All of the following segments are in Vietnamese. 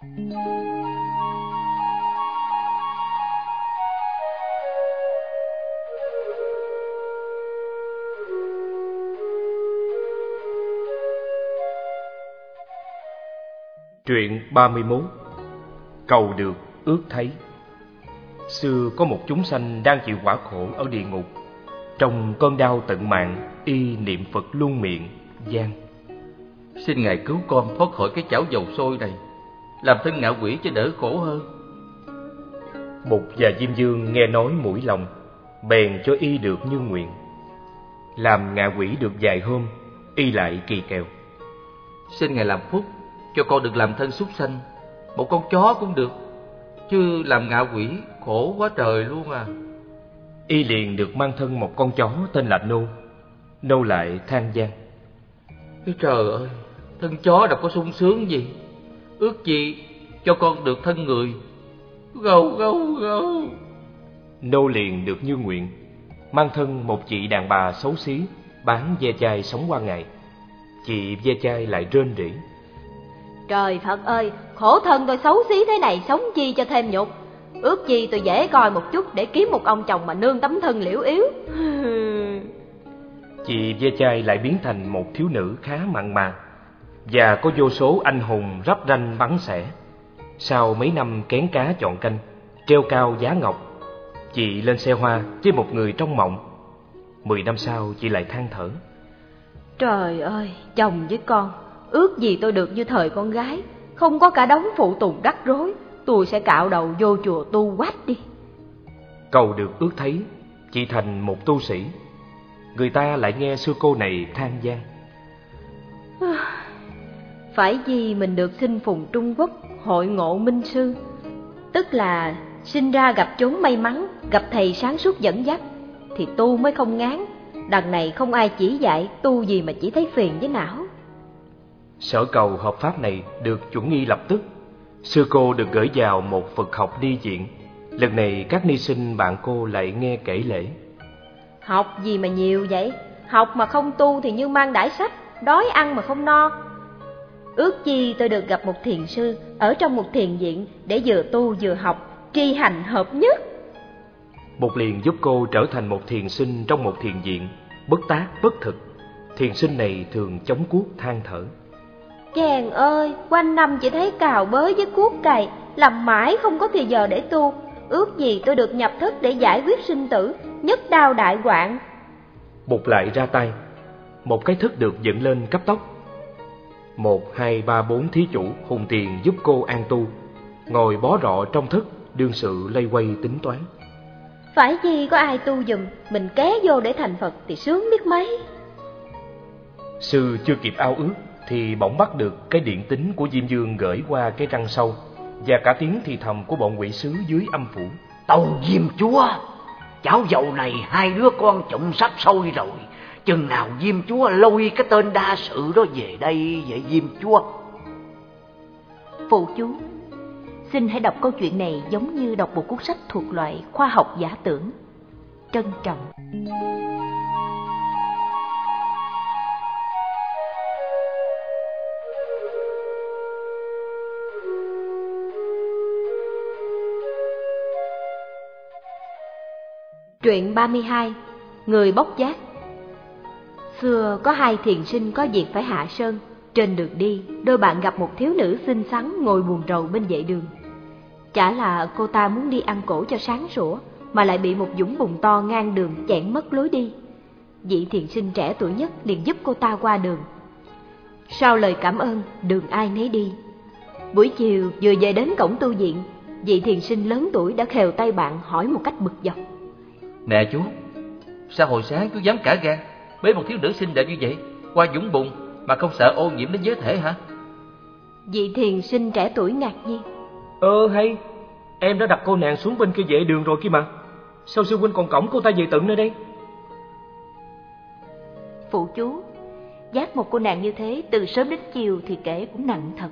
Truyện 31. Cầu được ước thấy. Xưa có một chúng sanh đang chịu quả khổ ở địa ngục. Trong cơn đau tận mạng, y niệm Phật luôn miệng gian: Xin Ngài cứu con thoát khỏi cái chảo dầu sôi này, làm thân ngạ quỷ cho đỡ khổ hơn. Bụt và Diêm Vương nghe nói mũi lòng, bèn cho y được như nguyện. Làm ngạ quỷ được vài hôm, y lại kỳ kèo: Xin Ngài làm phúc cho con được làm thân súc sanh, một con chó cũng được, chứ làm ngạ quỷ khổ quá trời luôn à. Y liền được mang thân một con chó tên là Nô. Nô lại than van: Trời ơi, thân chó đâu có sung sướng gì, ước gì cho con được thân người. Gâu gâu gâu. Nô liền được như nguyện, mang thân một chị đàn bà xấu xí, bán ve chai sống qua ngày. Chị ve chai lại rên rỉ: Trời Phật ơi, khổ thân tôi xấu xí thế này, sống chi cho thêm nhục. Ước gì tôi dễ coi một chút để kiếm một ông chồng mà nương tấm thân liễu yếu. Chị ve chai lại biến thành một thiếu nữ khá mặn mà, và có vô số anh hùng rắp ranh bắn xẻ. Sau mấy năm kén cá chọn canh, treo cao giá ngọc, chị lên xe hoa với một người trong mộng. 10 năm sau chị lại than thở: Trời ơi, chồng với con, ước gì tôi được như thời con gái, không có cả đống phụ tùng rắc rối, tôi sẽ cạo đầu vô chùa tu quách đi. Cầu được ước thấy, chị thành một tu sĩ. Người ta lại nghe sư cô này than van: Phải vì mình được sinh phùng Trung Quốc, hội ngộ minh sư, tức là sinh ra gặp chốn may mắn, gặp thầy sáng suốt dẫn dắt, thì tu mới không ngán. Đằng này không ai chỉ dạy, tu gì mà chỉ thấy phiền với não. Sở cầu hợp pháp này được chuẩn nghi lập tức. Sư cô được gửi vào một Phật học ni viện. Lần này các ni sinh bạn cô lại nghe kể lễ: Học gì mà nhiều vậy? Học mà không tu thì như mang đãi sách, đói ăn mà không no. Ước chi tôi được gặp một thiền sư ở trong một thiền viện, để vừa tu vừa học, tri hành hợp nhất. Bụt liền giúp cô trở thành một thiền sinh trong một thiền viện, bất tác bất thực. Thiền sinh này thường chống cuốc than thở: Chàng ơi, quanh năm chỉ thấy cào bới với cuốc cày, làm mãi không có thì giờ để tu. Ước gì tôi được nhập thức để giải quyết sinh tử, nhất đao đại hoạn. Bụt lại ra tay, một cái thức được dựng lên cấp tốc. 1, 2, 3, 4 thí chủ hùng tiền giúp cô an tu, ngồi bó rọ trong thức, đương sự lây quay tính toán. Phải chi có ai tu giùm, mình ké vô để thành Phật thì sướng biết mấy. Sư chưa kịp ao ước thì bỗng bắt được cái điện tín của Diêm Vương gửi qua cái răng sâu, và cả tiếng thì thầm của bọn quỷ sứ dưới âm phủ: Tâu Diêm Chúa, chảo dầu này hai đứa con trụng sắp sôi rồi, chừng nào Diêm Chúa lôi cái tên đa sự đó về đây vậy Diêm Chúa? Phụ chú, xin hãy đọc câu chuyện này giống như đọc một cuốn sách thuộc loại khoa học giả tưởng. Trân trọng. Truyện 32. Người bốc giác. Xưa có hai thiền sinh có việc phải hạ sơn. Trên đường đi, đôi bạn gặp một thiếu nữ xinh xắn ngồi buồn rầu bên vệ đường. Chả là cô ta muốn đi ăn cổ cho sáng sủa, mà lại bị một dũng bùn to ngang đường chặn mất lối đi. Vị thiền sinh trẻ tuổi nhất liền giúp cô ta qua đường. Sau lời cảm ơn, đường ai nấy đi. Buổi chiều vừa về đến cổng tu viện, vị thiền sinh lớn tuổi đã khều tay bạn hỏi một cách bực dọc: Nè chú, sao hồi sáng chú dám cả gan bế một thiếu nữ xinh đẹp như vậy qua dũng bùn mà không sợ ô nhiễm đến giới thể hả? Vị thiền sinh trẻ tuổi ngạc nhiên: Hay, em đã đặt cô nàng xuống bên kia vệ đường rồi kia mà. Sao sư huynh còn cõng cô ta về tận nơi đây? Phụ chú, dắt một cô nàng như thế từ sớm đến chiều thì kể cũng nặng thật.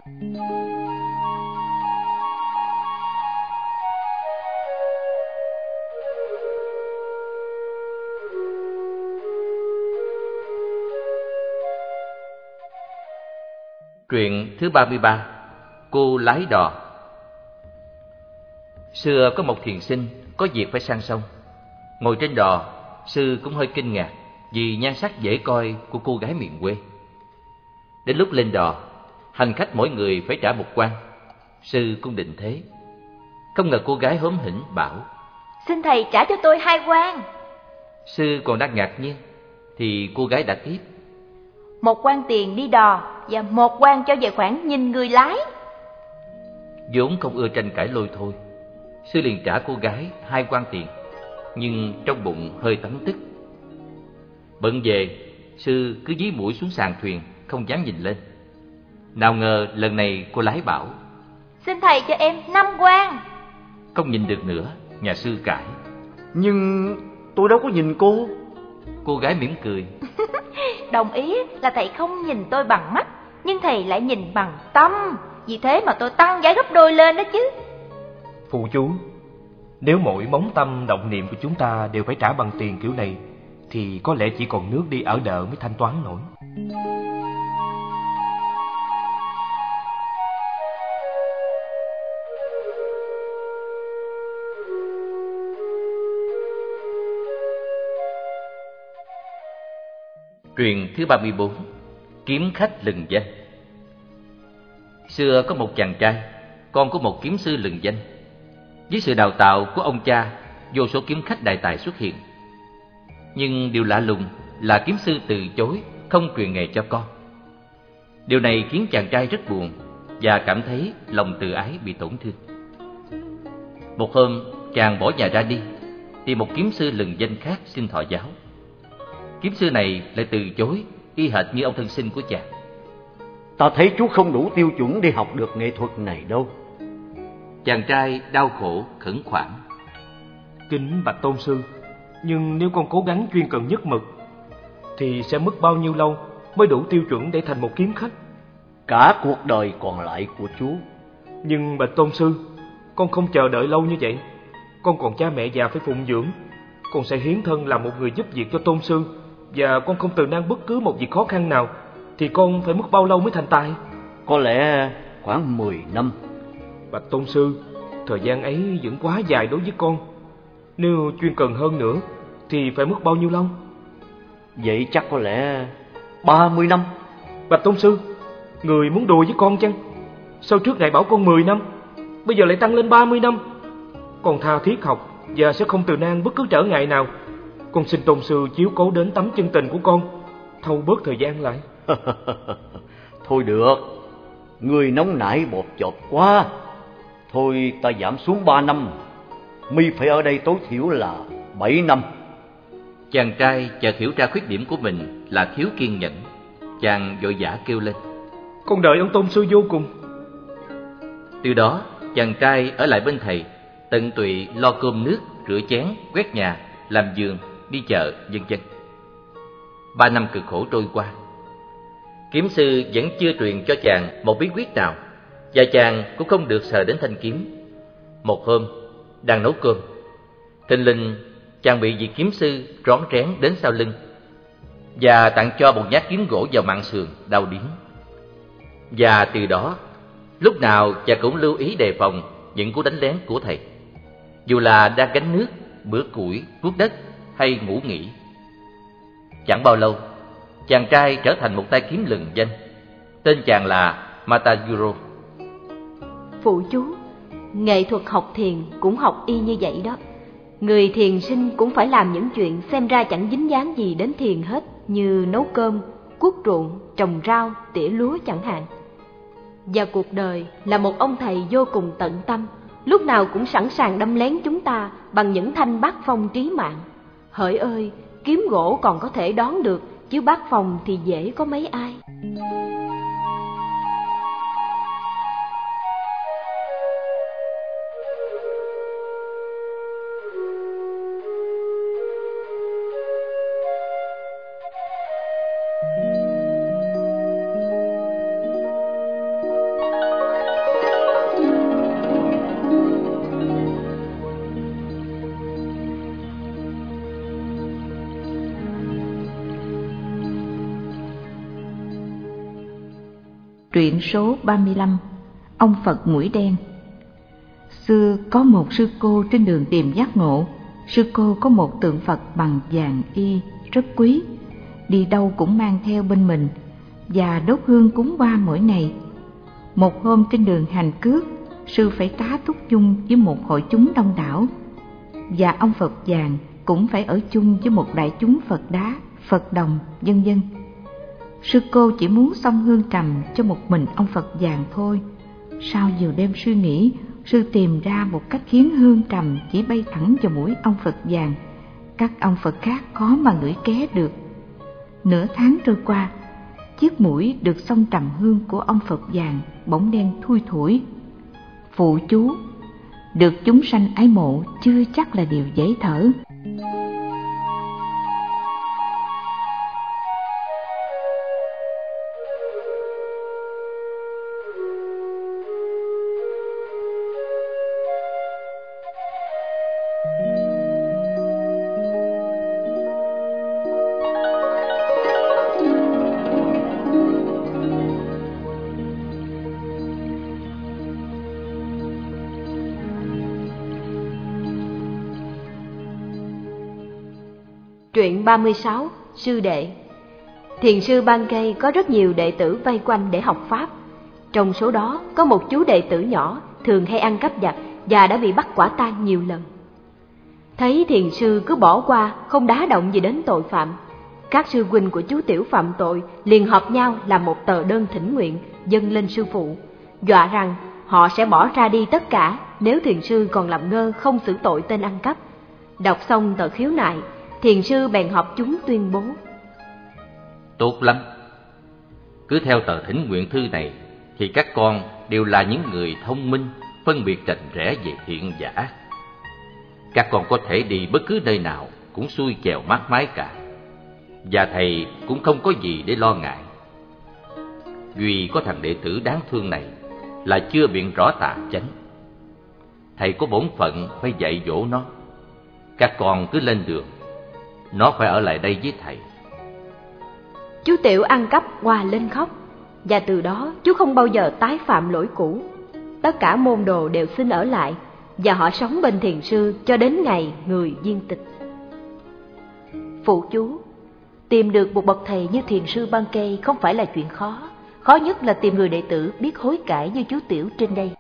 Truyện thứ 33. Cô lái đò. Xưa có một thiền sinh có việc phải sang sông. Ngồi trên đò, sư cũng hơi kinh ngạc vì nhan sắc dễ coi của cô gái miền quê. Đến lúc lên đò, hành khách mỗi người phải trả 1 quan. Sư cũng định thế. Không ngờ cô gái hóm hỉnh bảo: Xin thầy trả cho tôi 2 quan. Sư còn đang ngạc nhiên thì cô gái đã tiếp: 1 quan tiền đi đò và 1 quan cho về khoản nhìn người lái. Vốn không ưa tranh cãi lôi thôi, sư liền trả cô gái 2 quan tiền, nhưng trong bụng hơi tấm tức. Bận về, sư cứ dí mũi xuống sàn thuyền, không dám nhìn lên. Nào ngờ lần này cô lái bảo: Xin thầy cho em 5 quan. Không nhìn được nữa, nhà sư cãi: Nhưng tôi đâu có nhìn cô. Cô gái mỉm cười: Đồng ý là thầy không nhìn tôi bằng mắt, nhưng thầy lại nhìn bằng tâm. Vì thế mà tôi tăng giá gấp đôi lên đó chứ. Phụ chú, nếu mỗi móng tâm động niệm của chúng ta đều phải trả bằng tiền kiểu này, thì có lẽ chỉ còn nước đi ở đợ mới thanh toán nổi. Truyền thứ 34: Kiếm khách lừng danh. Xưa có một chàng trai, con của một kiếm sư lừng danh. Với sự đào tạo của ông cha, vô số kiếm khách đại tài xuất hiện. Nhưng điều lạ lùng là kiếm sư từ chối không truyền nghề cho con. Điều này khiến chàng trai rất buồn và cảm thấy lòng tự ái bị tổn thương. Một hôm, chàng bỏ nhà ra đi, tìm một kiếm sư lừng danh khác xin thọ giáo. Kiếm sư này lại từ chối, y hệt như ông thân sinh của chàng. Ta thấy chú không đủ tiêu chuẩn để học được nghệ thuật này đâu. Chàng trai đau khổ khẩn khoản: Kính bạch tôn sư, nhưng nếu con cố gắng chuyên cần nhất mực thì sẽ mất bao nhiêu lâu mới đủ tiêu chuẩn để thành một kiếm khách? Cả cuộc đời còn lại của chú. Nhưng bạch tôn sư, con không chờ đợi lâu như vậy. Con còn cha mẹ già phải phụng dưỡng. Con sẽ hiến thân làm một người giúp việc cho tôn sư, và con không từ nan bất cứ một việc khó khăn nào, thì con phải mất bao lâu mới thành tài? Có lẽ khoảng 10 năm. Bạch tôn sư, thời gian ấy vẫn quá dài đối với con. Nếu chuyên cần hơn nữa thì phải mất bao nhiêu lâu? Vậy chắc có lẽ 30 năm. Bạch tôn sư, người muốn đùa với con chăng? Sao trước này bảo con 10 năm, bây giờ lại tăng lên 30 năm? Con tha thiết học và sẽ không từ nan bất cứ trở ngại nào. Con xin tôn sư chiếu cố đến tấm chân tình của con, thâu bớt thời gian lại. Thôi được, người nóng nảy bột chột quá. Thôi ta giảm xuống 3 năm. Mi phải ở đây tối thiểu là 7 năm. Chàng trai chợt hiểu ra khuyết điểm của mình là thiếu kiên nhẫn. Chàng vội vã kêu lên: Con đợi ông tôn sư vô cùng. Từ đó, chàng trai ở lại bên thầy, tận tụy lo cơm nước, rửa chén, quét nhà, làm vườn, đi chợ, vân vân. 3 năm cực khổ trôi qua, kiếm sư vẫn chưa truyền cho chàng một bí quyết nào, và chàng cũng không được sờ đến thanh kiếm. Một hôm, đang nấu cơm, thình lình chàng bị vị kiếm sư rón rén đến sau lưng và tặng cho một nhát kiếm gỗ vào mạn sườn, đau điếng. Và từ đó, lúc nào chàng cũng lưu ý đề phòng những cú đánh lén của thầy, dù là đang gánh nước, bữa củi, cuốc đất hay ngủ nghỉ. Chẳng bao lâu, chàng trai trở thành một tay kiếm lừng danh. Tên chàng là Mataguro. Phụ chú, nghệ thuật học thiền cũng học y như vậy đó. Người thiền sinh cũng phải làm những chuyện xem ra chẳng dính dáng gì đến thiền hết, như nấu cơm, cuốc ruộng, trồng rau, tỉa lúa chẳng hạn. Và cuộc đời là một ông thầy vô cùng tận tâm, lúc nào cũng sẵn sàng đâm lén chúng ta bằng những thanh bát phong trí mạng. Hỡi ơi, kiếm gỗ còn có thể đón được, chứ bát phong thì dễ có mấy ai. Truyện số 35: Ông Phật Mũi Đen. Xưa có một sư cô trên đường tìm giác ngộ. Sư cô có một tượng Phật bằng vàng y rất quý, đi đâu cũng mang theo bên mình và đốt hương cúng qua mỗi ngày. Một hôm trên đường hành cước, sư phải tá túc chung với một hội chúng đông đảo, và ông Phật vàng cũng phải ở chung với một đại chúng Phật đá, Phật đồng, vân vân. Sư cô chỉ muốn xông hương trầm cho một mình ông Phật vàng thôi. Sau nhiều đêm suy nghĩ, sư tìm ra một cách khiến hương trầm chỉ bay thẳng vào mũi ông Phật vàng. Các ông Phật khác khó mà ngửi ké được. Nửa tháng trôi qua, chiếc mũi được xông trầm hương của ông Phật vàng bỗng đen thui thủi. Phụ chú: được chúng sanh ái mộ chưa chắc là điều dễ thở. Truyện 36. Sư đệ. Thiền sư Ban Cây có rất nhiều đệ tử vây quanh để học Pháp. Trong số đó có một chú đệ tử nhỏ thường hay ăn cắp vặt và đã bị bắt quả tang nhiều lần. Thấy thiền sư cứ bỏ qua, không đá động gì đến tội phạm, các sư huynh của chú tiểu phạm tội liền họp nhau làm một tờ đơn thỉnh nguyện dâng lên sư phụ, dọa rằng họ sẽ bỏ ra đi tất cả nếu thiền sư còn làm ngơ không xử tội tên ăn cắp. Đọc xong tờ khiếu nại, thiền sư bèn họp chúng tuyên bố: tốt lắm, cứ theo tờ thỉnh nguyện thư này thì các con đều là những người thông minh, phân biệt rành rẽ về thiện và ác. Các con có thể đi bất cứ nơi nào cũng xuôi chèo mát mái cả, và thầy cũng không có gì để lo ngại. Duy có thằng đệ tử đáng thương này là chưa biện rõ tà chánh. Thầy có bổn phận phải dạy dỗ nó. Các con cứ lên đường, nó phải ở lại đây với thầy. Chú tiểu ăn cắp òa lên khóc, và từ đó chú không bao giờ tái phạm lỗi cũ. Tất cả môn đồ đều xin ở lại, và họ sống bên thiền sư cho đến ngày người viên tịch. Phụ chú: tìm được một bậc thầy như thiền sư Ban Cây không phải là chuyện khó. Khó nhất là tìm người đệ tử biết hối cải như chú tiểu trên đây.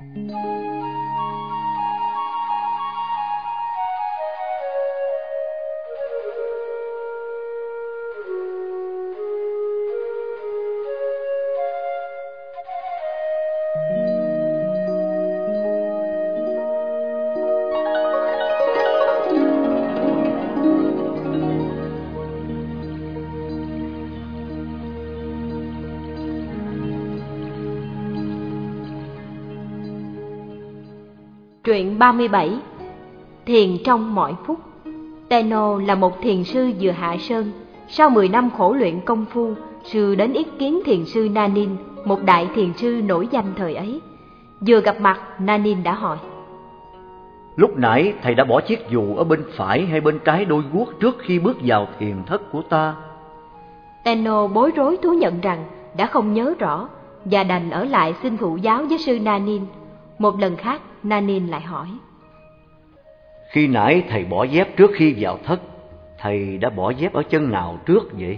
Truyện 37. Thiền trong mọi phút. Tenno là một thiền sư vừa hạ sơn. Sau 10 năm khổ luyện công phu, sư đến ý kiến thiền sư Nanin, một đại thiền sư nổi danh thời ấy. Vừa gặp mặt, Nanin đã hỏi: lúc nãy thầy đã bỏ chiếc dù ở bên phải hay bên trái đôi guốc trước khi bước vào thiền thất của ta? Tenno bối rối thú nhận rằng đã không nhớ rõ, và đành ở lại xin thụ giáo với sư Nanin. Một lần khác, Nanin lại hỏi: khi nãy thầy bỏ dép trước khi vào thất, thầy đã bỏ dép ở chân nào trước vậy?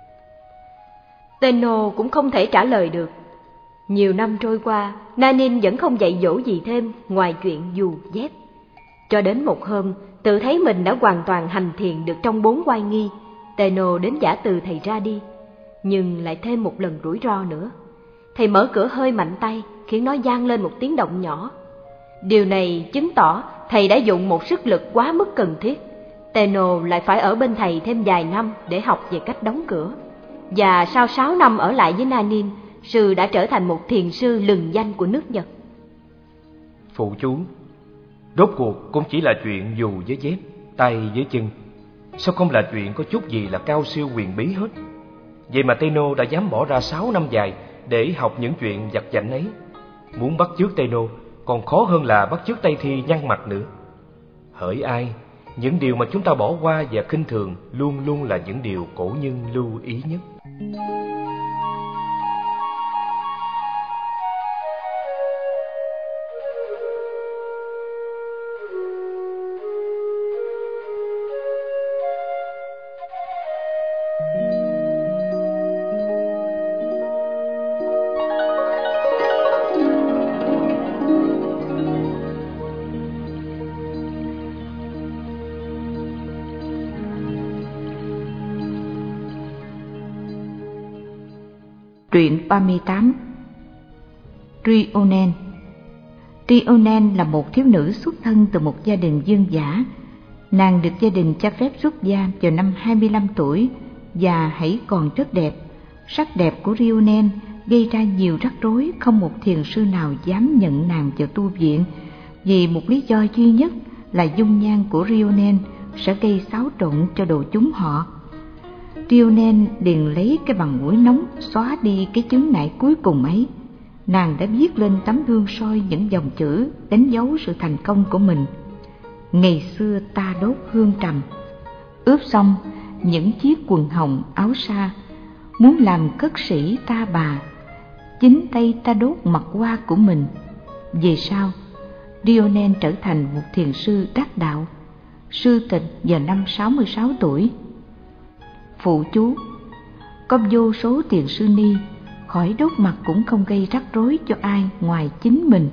Tenno cũng không thể trả lời được. Nhiều năm trôi qua, Nanin vẫn không dạy dỗ gì thêm ngoài chuyện dù dép. Cho đến một hôm, tự thấy mình đã hoàn toàn hành thiền được trong 4 oai nghi, Tenno đến giả từ thầy ra đi. Nhưng lại thêm một lần rủi ro nữa. Thầy mở cửa hơi mạnh tay, khiến nó vang lên một tiếng động nhỏ. Điều này chứng tỏ thầy đã dụng một sức lực quá mức cần thiết. Tenno lại phải ở bên thầy thêm vài năm để học về cách đóng cửa. Và sau 6 năm ở lại với Nanin, sư đã trở thành một thiền sư lừng danh của nước Nhật. Phụ chú, rốt cuộc cũng chỉ là chuyện dù với dép, tay với chân. Sao không là chuyện có chút gì là cao siêu huyền bí hết? Vậy mà Tenno đã dám bỏ ra 6 năm dài để học những chuyện vặt vãnh ấy. Muốn bắt chước Tenno còn khó hơn là bắt chước Tây Thi nhăn mặt nữa. Hỡi ai, những điều mà chúng ta bỏ qua và khinh thường luôn luôn là những điều cổ nhân lưu ý nhất. Truyện 38. Trionen. Trionen là một thiếu nữ xuất thân từ một gia đình dương giả. Nàng được gia đình cho phép xuất gia vào năm 25 tuổi và hãy còn rất đẹp. Sắc đẹp của Trionen gây ra nhiều rắc rối, không một thiền sư nào dám nhận nàng vào tu viện, vì một lý do duy nhất là dung nhan của Trionen sẽ gây xáo trộn cho đồ chúng họ. Trionen liền lấy cái bằng mũi nóng xóa đi cái chướng ngại cuối cùng ấy. Nàng đã viết lên tấm gương soi những dòng chữ đánh dấu sự thành công của mình. Ngày xưa ta đốt hương trầm, ướp xong những chiếc quần hồng áo sa, muốn làm cất sĩ ta bà, chính tay ta đốt mặt hoa của mình. Về sau, Trionen trở thành một thiền sư đắc đạo, sư tịch vào năm 66 tuổi. Phụ chú: có vô số thiền sư ni, khỏi đốt mặt cũng không gây rắc rối cho ai ngoài chính mình.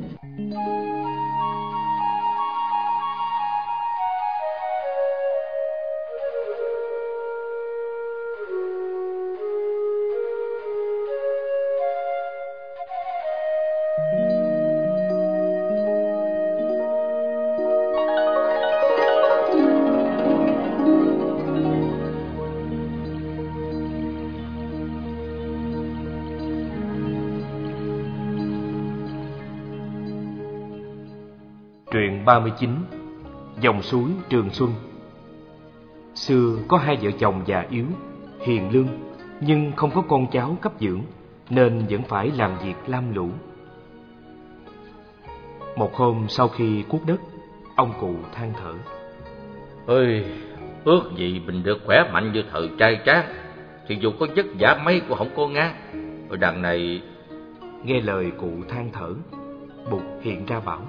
Truyện 39. Dòng suối Trường Xuân. Xưa có hai vợ chồng già yếu, hiền lương, nhưng không có con cháu cấp dưỡng, nên vẫn phải làm việc lam lũ. Một hôm sau khi cuốc đất, ông cụ than thở: Ơi, ước gì mình được khỏe mạnh như thời trai tráng, thì dù có vất vả mấy cũng không có ngán. Rồi đằng này... Nghe lời cụ than thở, Bụt hiện ra bảo: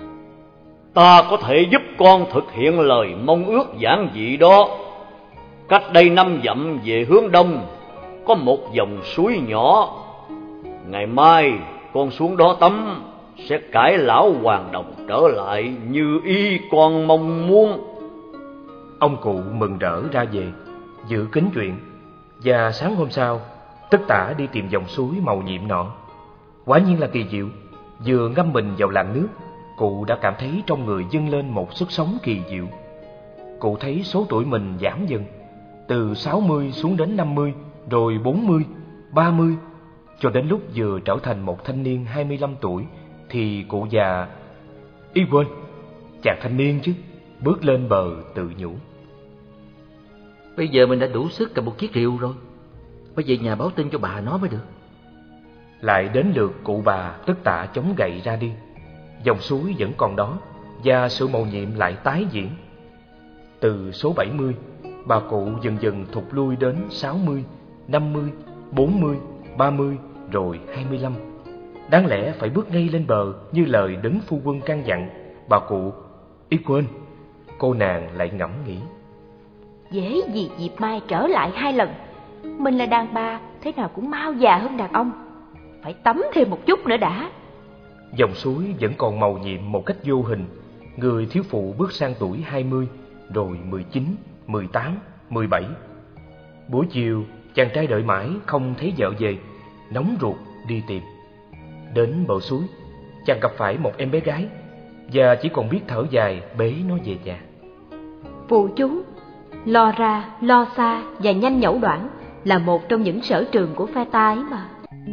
Ta có thể giúp con thực hiện lời mong ước giản dị đó. Cách đây 5 dặm về hướng đông, có một dòng suối nhỏ. Ngày mai con xuống đó tắm, sẽ cải lão hoàng đồng trở lại như y con mong muốn. Ông cụ mừng rỡ ra về, dự kính chuyện. Và sáng hôm sau, Tất Tả đi tìm dòng suối màu nhiệm nọ. Quả nhiên là kỳ diệu. Vừa ngâm mình vào làn nước, cụ đã cảm thấy trong người dâng lên một sức sống kỳ diệu. Cụ thấy số tuổi mình giảm dần, từ 60 xuống đến 50, rồi 40, 30, cho đến lúc vừa trở thành một thanh niên 25 tuổi, thì cụ già... Ý quên, chàng thanh niên chứ, bước lên bờ tự nhủ: Bây giờ mình đã đủ sức cầm một chiếc rìu rồi, phải về nhà báo tin cho bà nó mới được. Lại đến lượt cụ bà Tất Tả chống gậy ra đi. Dòng suối vẫn còn đó, và sự mầu nhiệm lại tái diễn. Từ số 70, bà cụ dần dần thụt lui đến 60, 50, 40, 30, rồi 25. Đáng lẽ phải bước ngay lên bờ như lời đấng phu quân căn dặn. Bà cụ... Ý quên, cô nàng lại ngẫm nghĩ: Dễ gì dịp mai trở lại 2 lần. Mình là đàn bà, thế nào cũng mau già hơn đàn ông. Phải tắm thêm một chút nữa đã. Dòng suối vẫn còn mầu nhiệm một cách vô hình. Người thiếu phụ bước sang tuổi 20, rồi 19, 18, 17. Buổi chiều, chàng trai đợi mãi không thấy vợ về, nóng ruột đi tìm. Đến bờ suối, chàng gặp phải một em bé gái, và chỉ còn biết thở dài bế nó về nhà. Phụ chú: lo ra, lo xa và nhanh nhẩu đoảng là một trong những sở trường của phe ta ấy mà.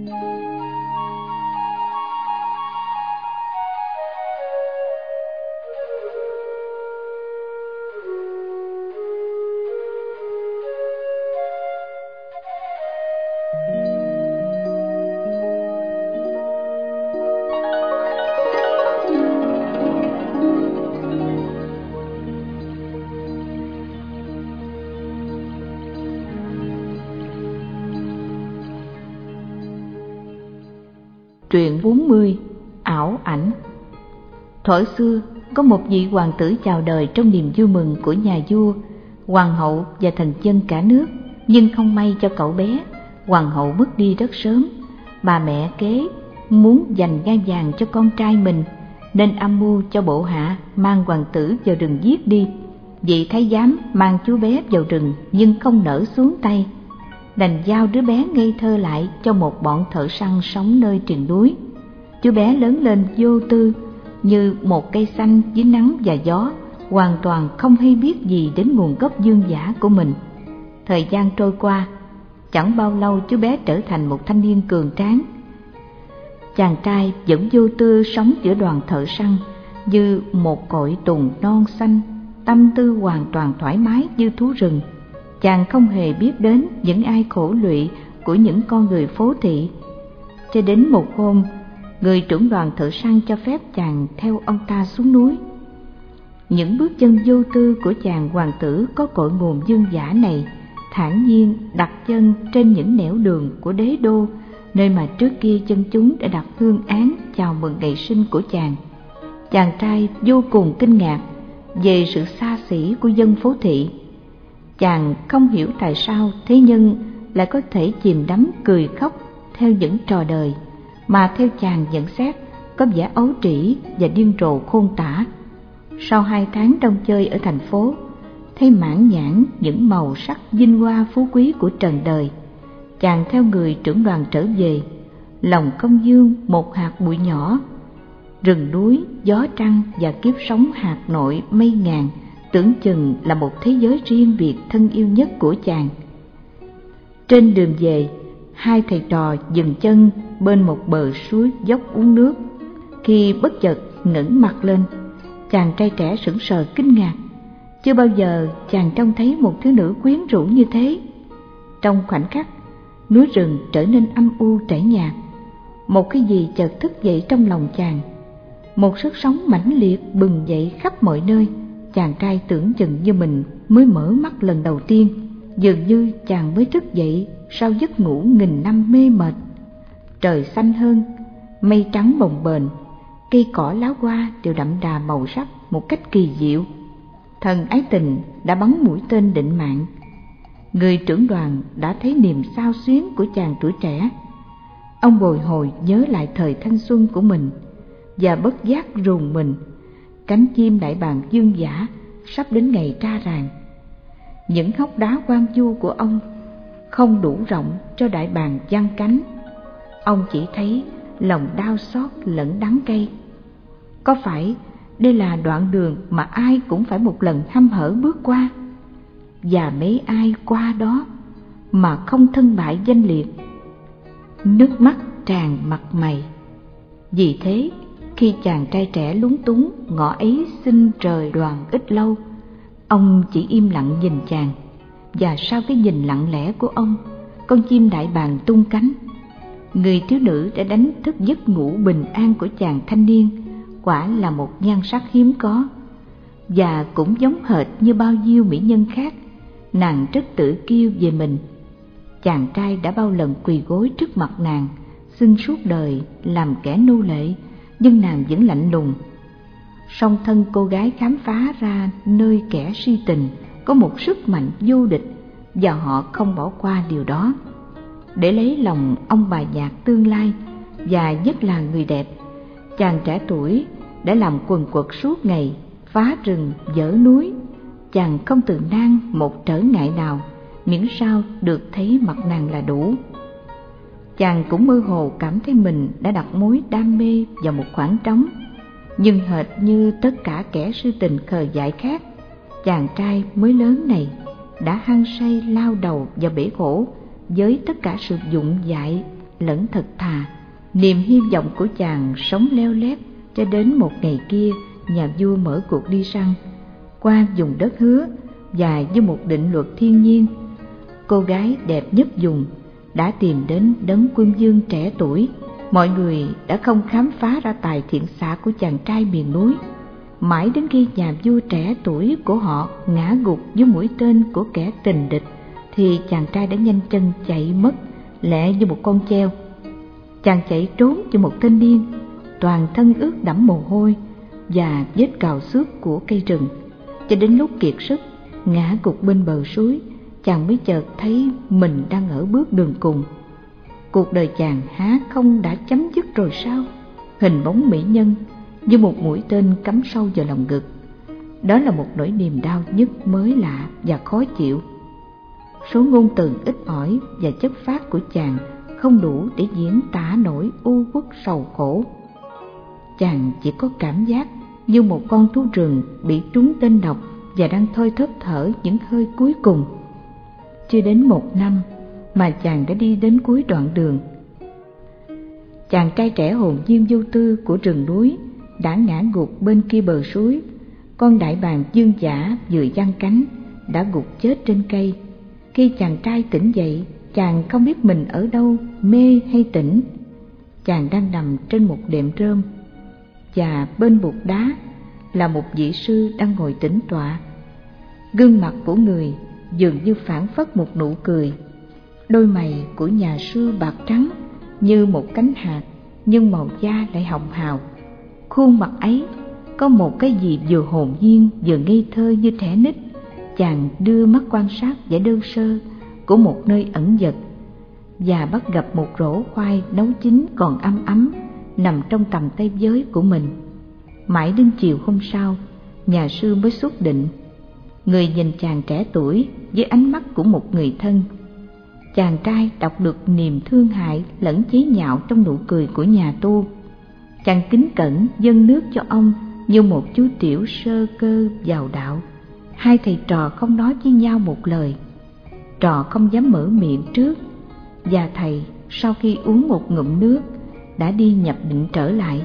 Truyện 40. Ảo ảnh. Thuở xưa, có một vị hoàng tử chào đời trong niềm vui mừng của nhà vua, hoàng hậu và thần dân cả nước. Nhưng không may cho cậu bé, hoàng hậu mất đi rất sớm. Bà mẹ kế muốn dành ngai vàng cho con trai mình, nên âm mưu cho bộ hạ mang hoàng tử vào rừng giết đi. Vị thái giám mang chú bé vào rừng nhưng không nỡ xuống tay. đành giao đứa bé ngây thơ lại cho một bọn thợ săn sống nơi triền núi. Chú bé lớn lên vô tư như một cây xanh dưới nắng và gió, hoàn toàn không hay biết gì đến nguồn gốc dương dã của mình. Thời gian trôi qua, chẳng bao lâu chú bé trở thành một thanh niên cường tráng. Chàng trai vẫn vô tư sống giữa đoàn thợ săn như một cội tùng non xanh, tâm tư hoàn toàn thoải mái như thú rừng. Chàng không hề biết đến những ai khổ lụy của những con người phố thị. Cho đến một hôm, người trưởng đoàn thợ săn cho phép chàng theo ông ta xuống núi. Những bước chân vô tư của chàng hoàng tử có cội nguồn dương dã này thản nhiên đặt chân trên những nẻo đường của đế đô, nơi mà trước kia dân chúng đã đặt hương án chào mừng ngày sinh của chàng. Chàng trai vô cùng kinh ngạc về sự xa xỉ của dân phố thị. Chàng không hiểu tại sao thế nhân lại có thể chìm đắm cười khóc theo những trò đời mà theo chàng nhận xét có vẻ ấu trĩ và điên rồ khôn tả. Sau 2 tháng đông chơi ở thành phố, thấy mãn nhãn những màu sắc vinh hoa phú quý của trần đời, chàng theo người trưởng đoàn trở về, lòng không dương một hạt bụi nhỏ. Rừng núi, gió trăng và kiếp sống hạt nội mây ngàn tưởng chừng là một thế giới riêng biệt thân yêu nhất của chàng. Trên đường về, 2 thầy trò dừng chân bên một bờ suối dốc uống nước. Khi bất chợt ngẩng mặt lên, chàng trai trẻ sững sờ kinh ngạc. Chưa bao giờ chàng trông thấy một thiếu nữ quyến rũ như thế. Trong khoảnh khắc, núi rừng trở nên âm u tẻ nhạt. Một cái gì chợt thức dậy trong lòng chàng. Một sức sống mãnh liệt bừng dậy khắp mọi nơi. Chàng trai tưởng chừng như mình mới mở mắt lần đầu tiên, dường như chàng mới thức dậy sau giấc ngủ nghìn năm mê mệt. Trời xanh hơn, mây trắng bồng bềnh, cây cỏ lá hoa đều đậm đà màu sắc một cách kỳ diệu. Thần ái tình đã bắn mũi tên định mạng. Người trưởng đoàn đã thấy niềm xao xuyến của chàng tuổi trẻ. Ông bồi hồi nhớ lại thời thanh xuân của mình và bất giác rùng mình. Cánh chim đại bàng dương dã sắp đến ngày ra ràng. Những hốc đá hoang vu của ông không đủ rộng cho đại bàng giăng cánh. Ông chỉ thấy lòng đau xót lẫn đắng cay. Có phải đây là đoạn đường mà ai cũng phải một lần hăm hở bước qua, và mấy ai qua đó mà không thân bại danh liệt? Nước mắt tràn mặt mày. Vì thế, khi chàng trai trẻ lúng túng ngỏ ấy xin rời đoàn ít lâu, ông chỉ im lặng nhìn chàng. Và sau cái nhìn lặng lẽ của ông, con chim đại bàng tung cánh. Người thiếu nữ đã đánh thức giấc ngủ bình an của chàng thanh niên. Quả là một nhan sắc hiếm có. Và cũng giống hệt như bao nhiêu mỹ nhân khác, nàng rất tự kiêu về mình. Chàng trai đã bao lần quỳ gối trước mặt nàng, xin suốt đời làm kẻ nô lệ, nhưng nàng vẫn lạnh lùng. Song thân cô gái khám phá ra nơi kẻ si tình có một sức mạnh vô địch, và họ không bỏ qua điều đó. Để lấy lòng ông bà già tương lai, và nhất là người đẹp, chàng trẻ tuổi đã làm quần quật suốt ngày, phá rừng dỡ núi. Chàng không từ nan một trở ngại nào, miễn sao được thấy mặt nàng là đủ. Chàng cũng mơ hồ cảm thấy mình đã đặt mối đam mê vào một khoảng trống. Nhưng hệt như tất cả kẻ sư tình khờ dại khác, chàng trai mới lớn này đã hăng say lao đầu vào bể khổ với tất cả sự dụng dại lẫn thật thà. Niềm hy vọng của chàng sống leo lét cho đến một ngày kia, nhà vua mở cuộc đi săn qua vùng đất hứa, và như một định luật thiên nhiên, cô gái đẹp nhất vùng đã tìm đến đấng quân vương trẻ tuổi. Mọi người đã không khám phá ra tài thiện xạ của chàng trai miền núi, mãi đến khi nhà vua trẻ tuổi của họ ngã gục dưới mũi tên của kẻ tình địch, thì chàng trai đã nhanh chân chạy mất, lẹ như một con treo. Chàng chạy trốn như một thanh niên, toàn thân ướt đẫm mồ hôi và vết cào xước của cây rừng, cho đến lúc kiệt sức ngã gục bên bờ suối, chàng mới chợt thấy mình đang ở bước đường cùng. Cuộc đời chàng há không đã chấm dứt rồi sao? Hình bóng mỹ nhân như một mũi tên cắm sâu vào lòng ngực. Đó là một nỗi niềm đau nhức mới lạ và khó chịu. số ngôn từ ít ỏi và chất phác của chàng không đủ để diễn tả nỗi u uất sầu khổ. Chàng chỉ có cảm giác như một con thú rừng bị trúng tên độc và đang thôi thóp thở những hơi cuối cùng. Chưa đến 1 năm mà chàng đã đi đến cuối đoạn đường. Chàng trai trẻ hồn nhiên vô tư của rừng núi đã ngã gục bên kia bờ suối. Con đại bàng dương dã vừa giăng cánh đã gục chết trên cây. Khi chàng trai tỉnh dậy, chàng không biết mình ở đâu, mê hay tỉnh. Chàng đang nằm trên một đệm rơm, và bên bục đá là một vị sư đang ngồi tĩnh tọa. Gương mặt của người dường như phảng phất một nụ cười. Đôi mày của nhà sư bạc trắng như một cánh hạt, nhưng màu da lại hồng hào. Khuôn mặt ấy có một cái gì vừa hồn nhiên vừa ngây thơ như trẻ nít. Chàng đưa mắt quan sát vẻ đơn sơ của một nơi ẩn dật và bắt gặp một rổ khoai nấu chín còn ấm ấm nằm trong tầm tay giới của mình. Mãi đến chiều hôm sau, nhà sư mới xuất định. Người nhìn chàng trẻ tuổi với ánh mắt của một người thân. Chàng trai đọc được niềm thương hại lẫn chế nhạo trong nụ cười của nhà tu. Chàng kính cẩn dâng nước cho ông như một chú tiểu sơ cơ vào đạo. Hai thầy trò không nói với nhau một lời. Trò không dám mở miệng trước, và thầy sau khi uống một ngụm nước đã đi nhập định trở lại.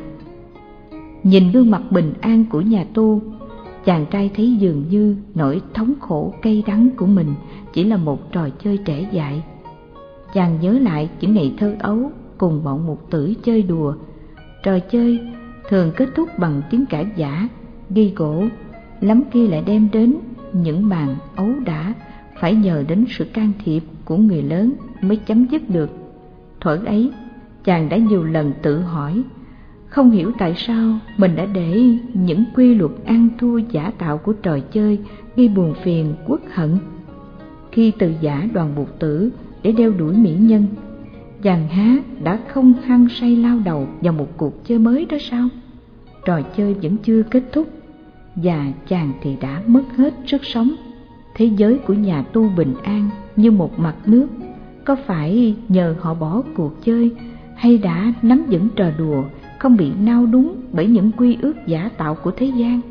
Nhìn gương mặt bình an của nhà tu, chàng trai thấy dường như nỗi thống khổ cay đắng của mình chỉ là một trò chơi trẻ dại. Chàng nhớ lại những ngày thơ ấu cùng bọn mục tử chơi đùa. Trò chơi thường kết thúc bằng tiếng cãi vã, ghi gổ, lắm khi lại đem đến những màn ấu đả phải nhờ đến sự can thiệp của người lớn mới chấm dứt được. Thuở ấy, chàng đã nhiều lần tự hỏi, không hiểu tại sao mình đã để những quy luật ăn thua giả tạo của trò chơi gây buồn phiền uất hận. Khi từ giả đoàn Bụt Tử để đeo đuổi mỹ nhân, chàng há đã không hăng say lao đầu vào một cuộc chơi mới đó sao? Trò chơi vẫn chưa kết thúc, và chàng thì đã mất hết sức sống. Thế giới của nhà tu bình an như một mặt nước, có phải nhờ họ bỏ cuộc chơi hay đã nắm vững trò đùa, không bị nao đúng bởi những quy ước giả tạo của thế gian?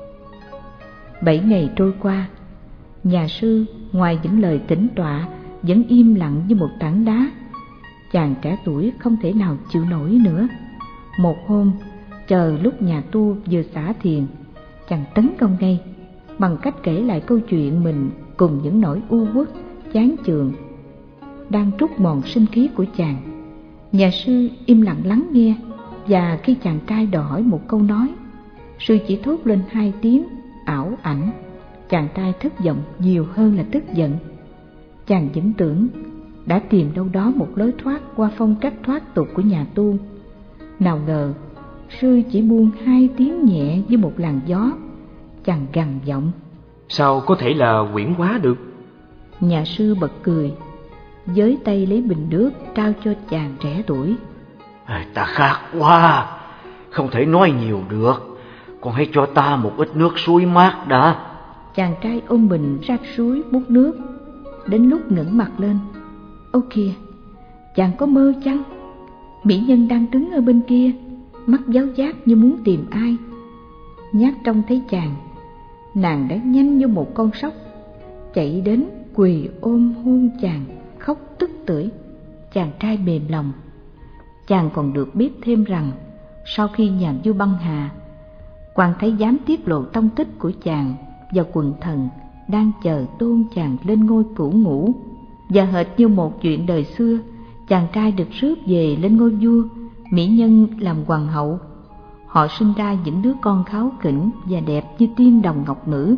7 ngày trôi qua, nhà sư ngoài những lời tĩnh tọa vẫn im lặng như một tảng đá. Chàng trẻ tuổi không thể nào chịu nổi nữa. Một hôm, chờ lúc nhà tu vừa xả thiền, chàng tấn công ngay bằng cách kể lại câu chuyện mình cùng những nỗi u uất, chán chường đang trút mòn sinh khí của chàng. Nhà sư im lặng lắng nghe, và khi chàng trai đòi hỏi một câu nói, sư chỉ thốt lên 2 tiếng ảo ảnh. Chàng trai thất vọng nhiều hơn là tức giận. Chàng vẫn tưởng đã tìm đâu đó một lối thoát qua phong cách thoát tục của nhà tu. Nào ngờ sư chỉ buông 2 tiếng nhẹ như một làn gió. Chàng gằn giọng, sao có thể là huyễn hóa được? Nhà sư bật cười, giới tay lấy bình nước trao cho chàng trẻ tuổi. Ta khát quá, không thể nói nhiều được, con hãy cho ta một ít nước suối mát đã. Chàng trai ôm bình ra suối múc nước. Đến lúc ngẩng mặt lên, ô kìa, chàng có mơ chăng? Mỹ nhân đang đứng ở bên kia, mắt giáo giác như muốn tìm ai. Nhát trông thấy chàng, nàng đã nhanh như một con sóc chạy đến quỳ ôm hôn chàng, khóc tức tưởi. Chàng trai mềm lòng. Chàng còn được biết thêm rằng sau khi nhà vua băng hà, quan thái giám tiết lộ tông tích của chàng và quần thần đang chờ tôn chàng lên ngôi cửu ngũ. Và hệt như một chuyện đời xưa, chàng trai được rước về lên ngôi vua, mỹ nhân làm hoàng hậu. Họ sinh ra những đứa con kháu khỉnh và đẹp như tiên đồng ngọc nữ.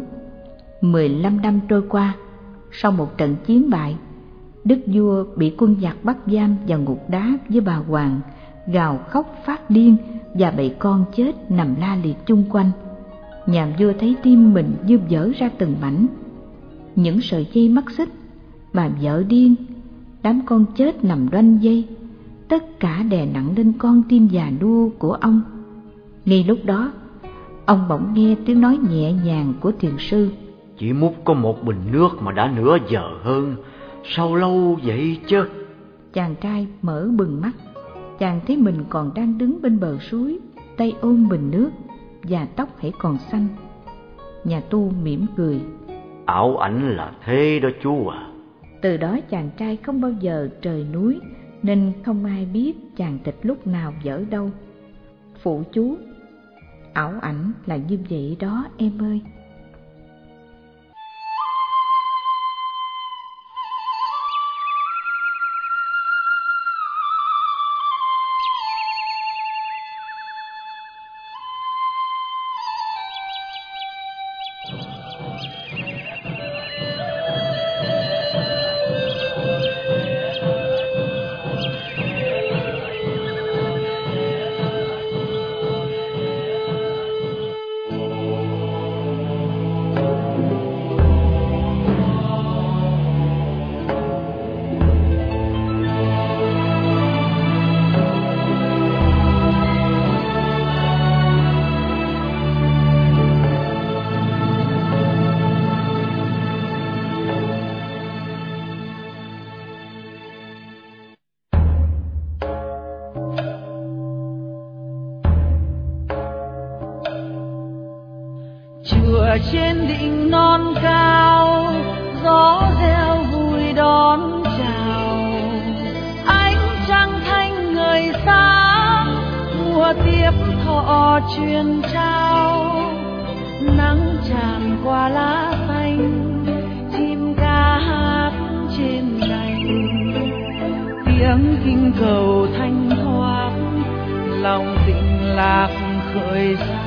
15 năm trôi qua, sau một trận chiến bại, đức vua bị quân giặc bắt giam vào ngục đá với bà hoàng, gào khóc phát điên và bầy con chết nằm la liệt chung quanh. Nhà vua thấy tim mình như vỡ ra từng mảnh. Những sợi dây mắc xích, bà vợ điên, đám con chết nằm đoanh dây, tất cả đè nặng lên con tim già nua của ông. Ngay lúc đó, ông bỗng nghe tiếng nói nhẹ nhàng của thiền sư. Chỉ múc có một bình nước mà đã nửa giờ hơn, sao lâu vậy chứ? Chàng trai mở bừng mắt, chàng thấy mình còn đang đứng bên bờ suối, tay ôm bình nước và tóc hãy còn xanh. Nhà tu mỉm cười. Ảo ảnh là thế đó chú à. Từ đó chàng trai không bao giờ rời núi, nên không ai biết chàng tịch lúc nào dở đâu. Phụ chú, ảo ảnh là như vậy đó em ơi. Chùa trên đỉnh non cao, gió reo vui đón chào. Ánh trăng thanh ngời sáng, mùa tiếp thọ truyền trao. Nắng tràn qua lá xanh, chim ca hát trên cành. Tiếng kinh cầu thanh thoát, lòng tĩnh lạc khởi danh.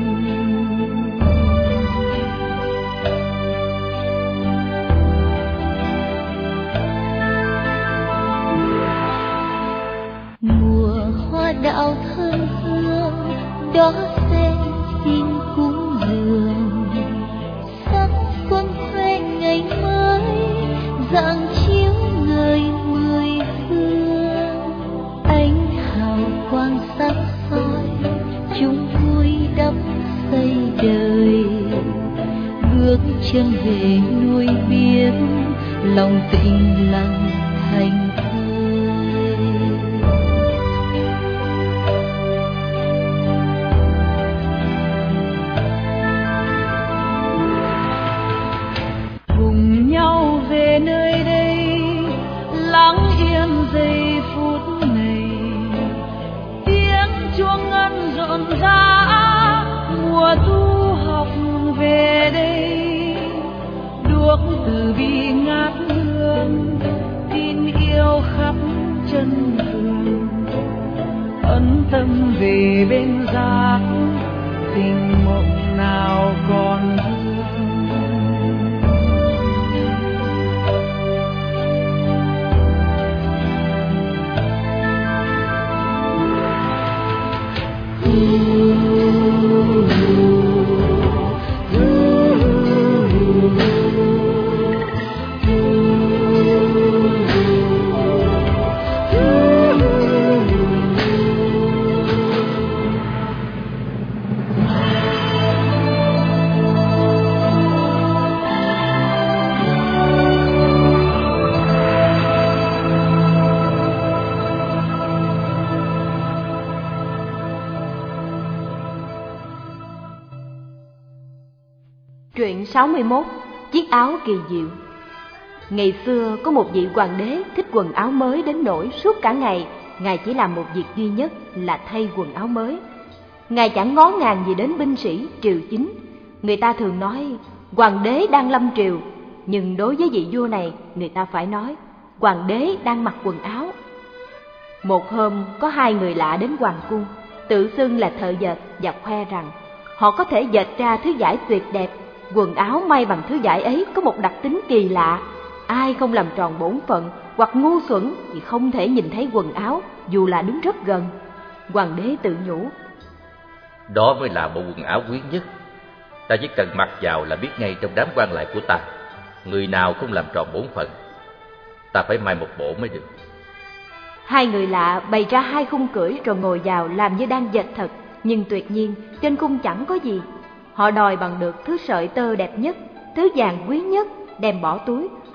Đạo thơm hương đó sen xin cúng dường, sắc xuân khoe ngày mới rạng chiếu người mười phương. Ánh hào quang sắc soi chúng vui đắp xây đời, bước chân về nuôi biển lòng tĩnh lặng thành. Nơi đây lắng yên giây phút này, tiếng chuông ngân rộn rã, mùa tu học về đây. Đuốc từ bi ngát hương, tin yêu khắp chân vườn, ân tâm về bên giác, tình mộng nào còn vương. Truyện 61. Chiếc áo kỳ diệu. Ngày xưa có một vị hoàng đế thích quần áo mới đến nỗi suốt cả ngày ngài chỉ làm một việc duy nhất là thay quần áo mới. Ngài chẳng ngó ngàng gì đến binh sĩ triều chính. Người ta thường nói hoàng đế đang lâm triều, nhưng đối với vị vua này người ta phải nói hoàng đế đang mặc quần áo. Một hôm có hai người lạ đến hoàng cung, tự xưng là thợ dệt và khoe rằng họ có thể dệt ra thứ vải tuyệt đẹp. Quần áo may bằng thứ vải ấy có một đặc tính kỳ lạ, ai không làm tròn bổn phận hoặc ngu xuẩn thì không thể nhìn thấy quần áo dù là đứng rất gần. Hoàng đế tự nhủ, đó mới là bộ quần áo quý nhất. Ta chỉ cần mặc vào là biết ngay trong đám quan lại của ta, người nào không làm tròn bổn phận. Ta phải may một bộ mới được. Hai người lạ bày ra hai khung cưỡi rồi ngồi vào làm như đang dệt thật, nhưng tuyệt nhiên trên khung chẳng có gì. Họ đòi bằng được thứ sợi tơ đẹp nhất, thứ vàng quý nhất, đem bỏ túi,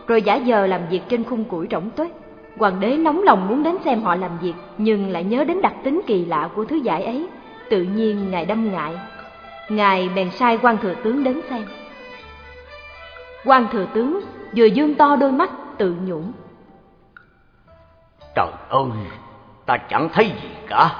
rồi giả vờ làm việc trên khung củi rỗng tuếch. Hoàng đế nóng lòng muốn đến xem họ làm việc, nhưng lại nhớ đến đặc tính kỳ lạ của thứ vải ấy. Tự nhiên ngài đâm ngại. Ngài bèn sai quan thừa tướng đến xem. Quan thừa tướng vừa dương to đôi mắt tự nhủ: Trời ơi, ta chẳng thấy gì cả.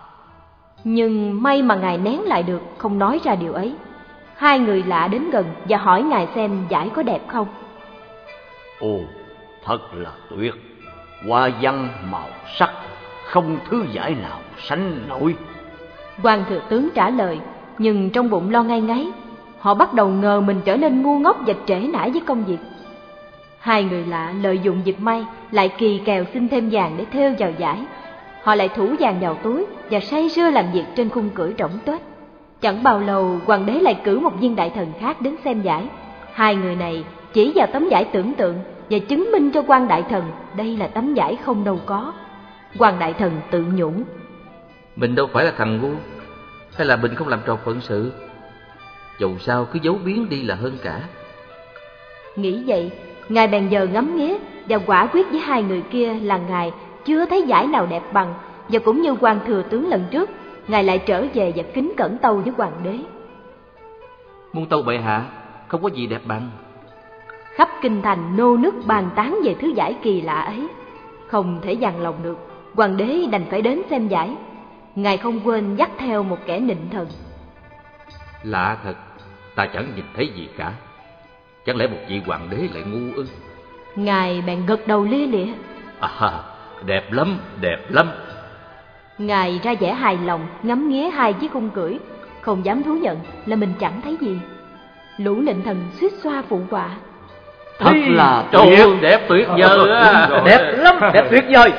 Nhưng may mà ngài nén lại được, không nói ra điều ấy. Hai người lạ đến gần và hỏi ngài xem vải có đẹp không. Ồ, thật là tuyệt. Hoa văn màu sắc, không thứ vải nào sánh nổi. Quan thừa tướng trả lời, nhưng trong bụng lo ngay ngáy. Họ bắt đầu ngờ mình trở nên ngu ngốc và trễ nải với công việc. Hai người lạ lợi dụng dịp may, lại kỳ kèo xin thêm vàng để thêu vào vải. Họ lại thủ vàng vào túi và say sưa làm việc trên khung củi rỗng tuếch. Chẳng bao lâu, hoàng đế lại cử một viên đại thần khác đến xem vải. Hai người này chỉ vào tấm vải tưởng tượng và chứng minh cho quan đại thần đây là tấm vải không đâu có. Quan đại thần tự nhủ: Mình đâu phải là thằng ngu, hay là mình không làm tròn phận sự? Dầu sao cứ giấu biến đi là hơn cả. Nghĩ vậy, ngài bèn giờ ngắm nghía và quả quyết với hai người kia là ngài chưa thấy vải nào đẹp bằng. Và cũng như quan thừa tướng lần trước, ngài lại trở về và kính cẩn tâu với hoàng đế: Muôn tâu bệ hạ, không có gì đẹp bằng. Khắp kinh thành nô nức bàn tán về thứ vải kỳ lạ ấy. Không thể dằn lòng được, hoàng đế đành phải đến xem vải. Ngài không quên dắt theo một kẻ nịnh thần. Lạ thật, ta chẳng nhìn thấy gì cả. Chẳng lẽ một vị hoàng đế lại ngu ư? Ngài bèn gật đầu lia lịa: Đẹp lắm, đẹp lắm. Ngài ra vẻ hài lòng, ngắm nghía hai chiếc khung cưỡi, không dám thú nhận là mình chẳng thấy gì. Lũ nịnh thần suýt xoa phụ họa: Thật là tuyệt, đẹp tuyệt vời á. Đẹp lắm, đẹp tuyệt vời.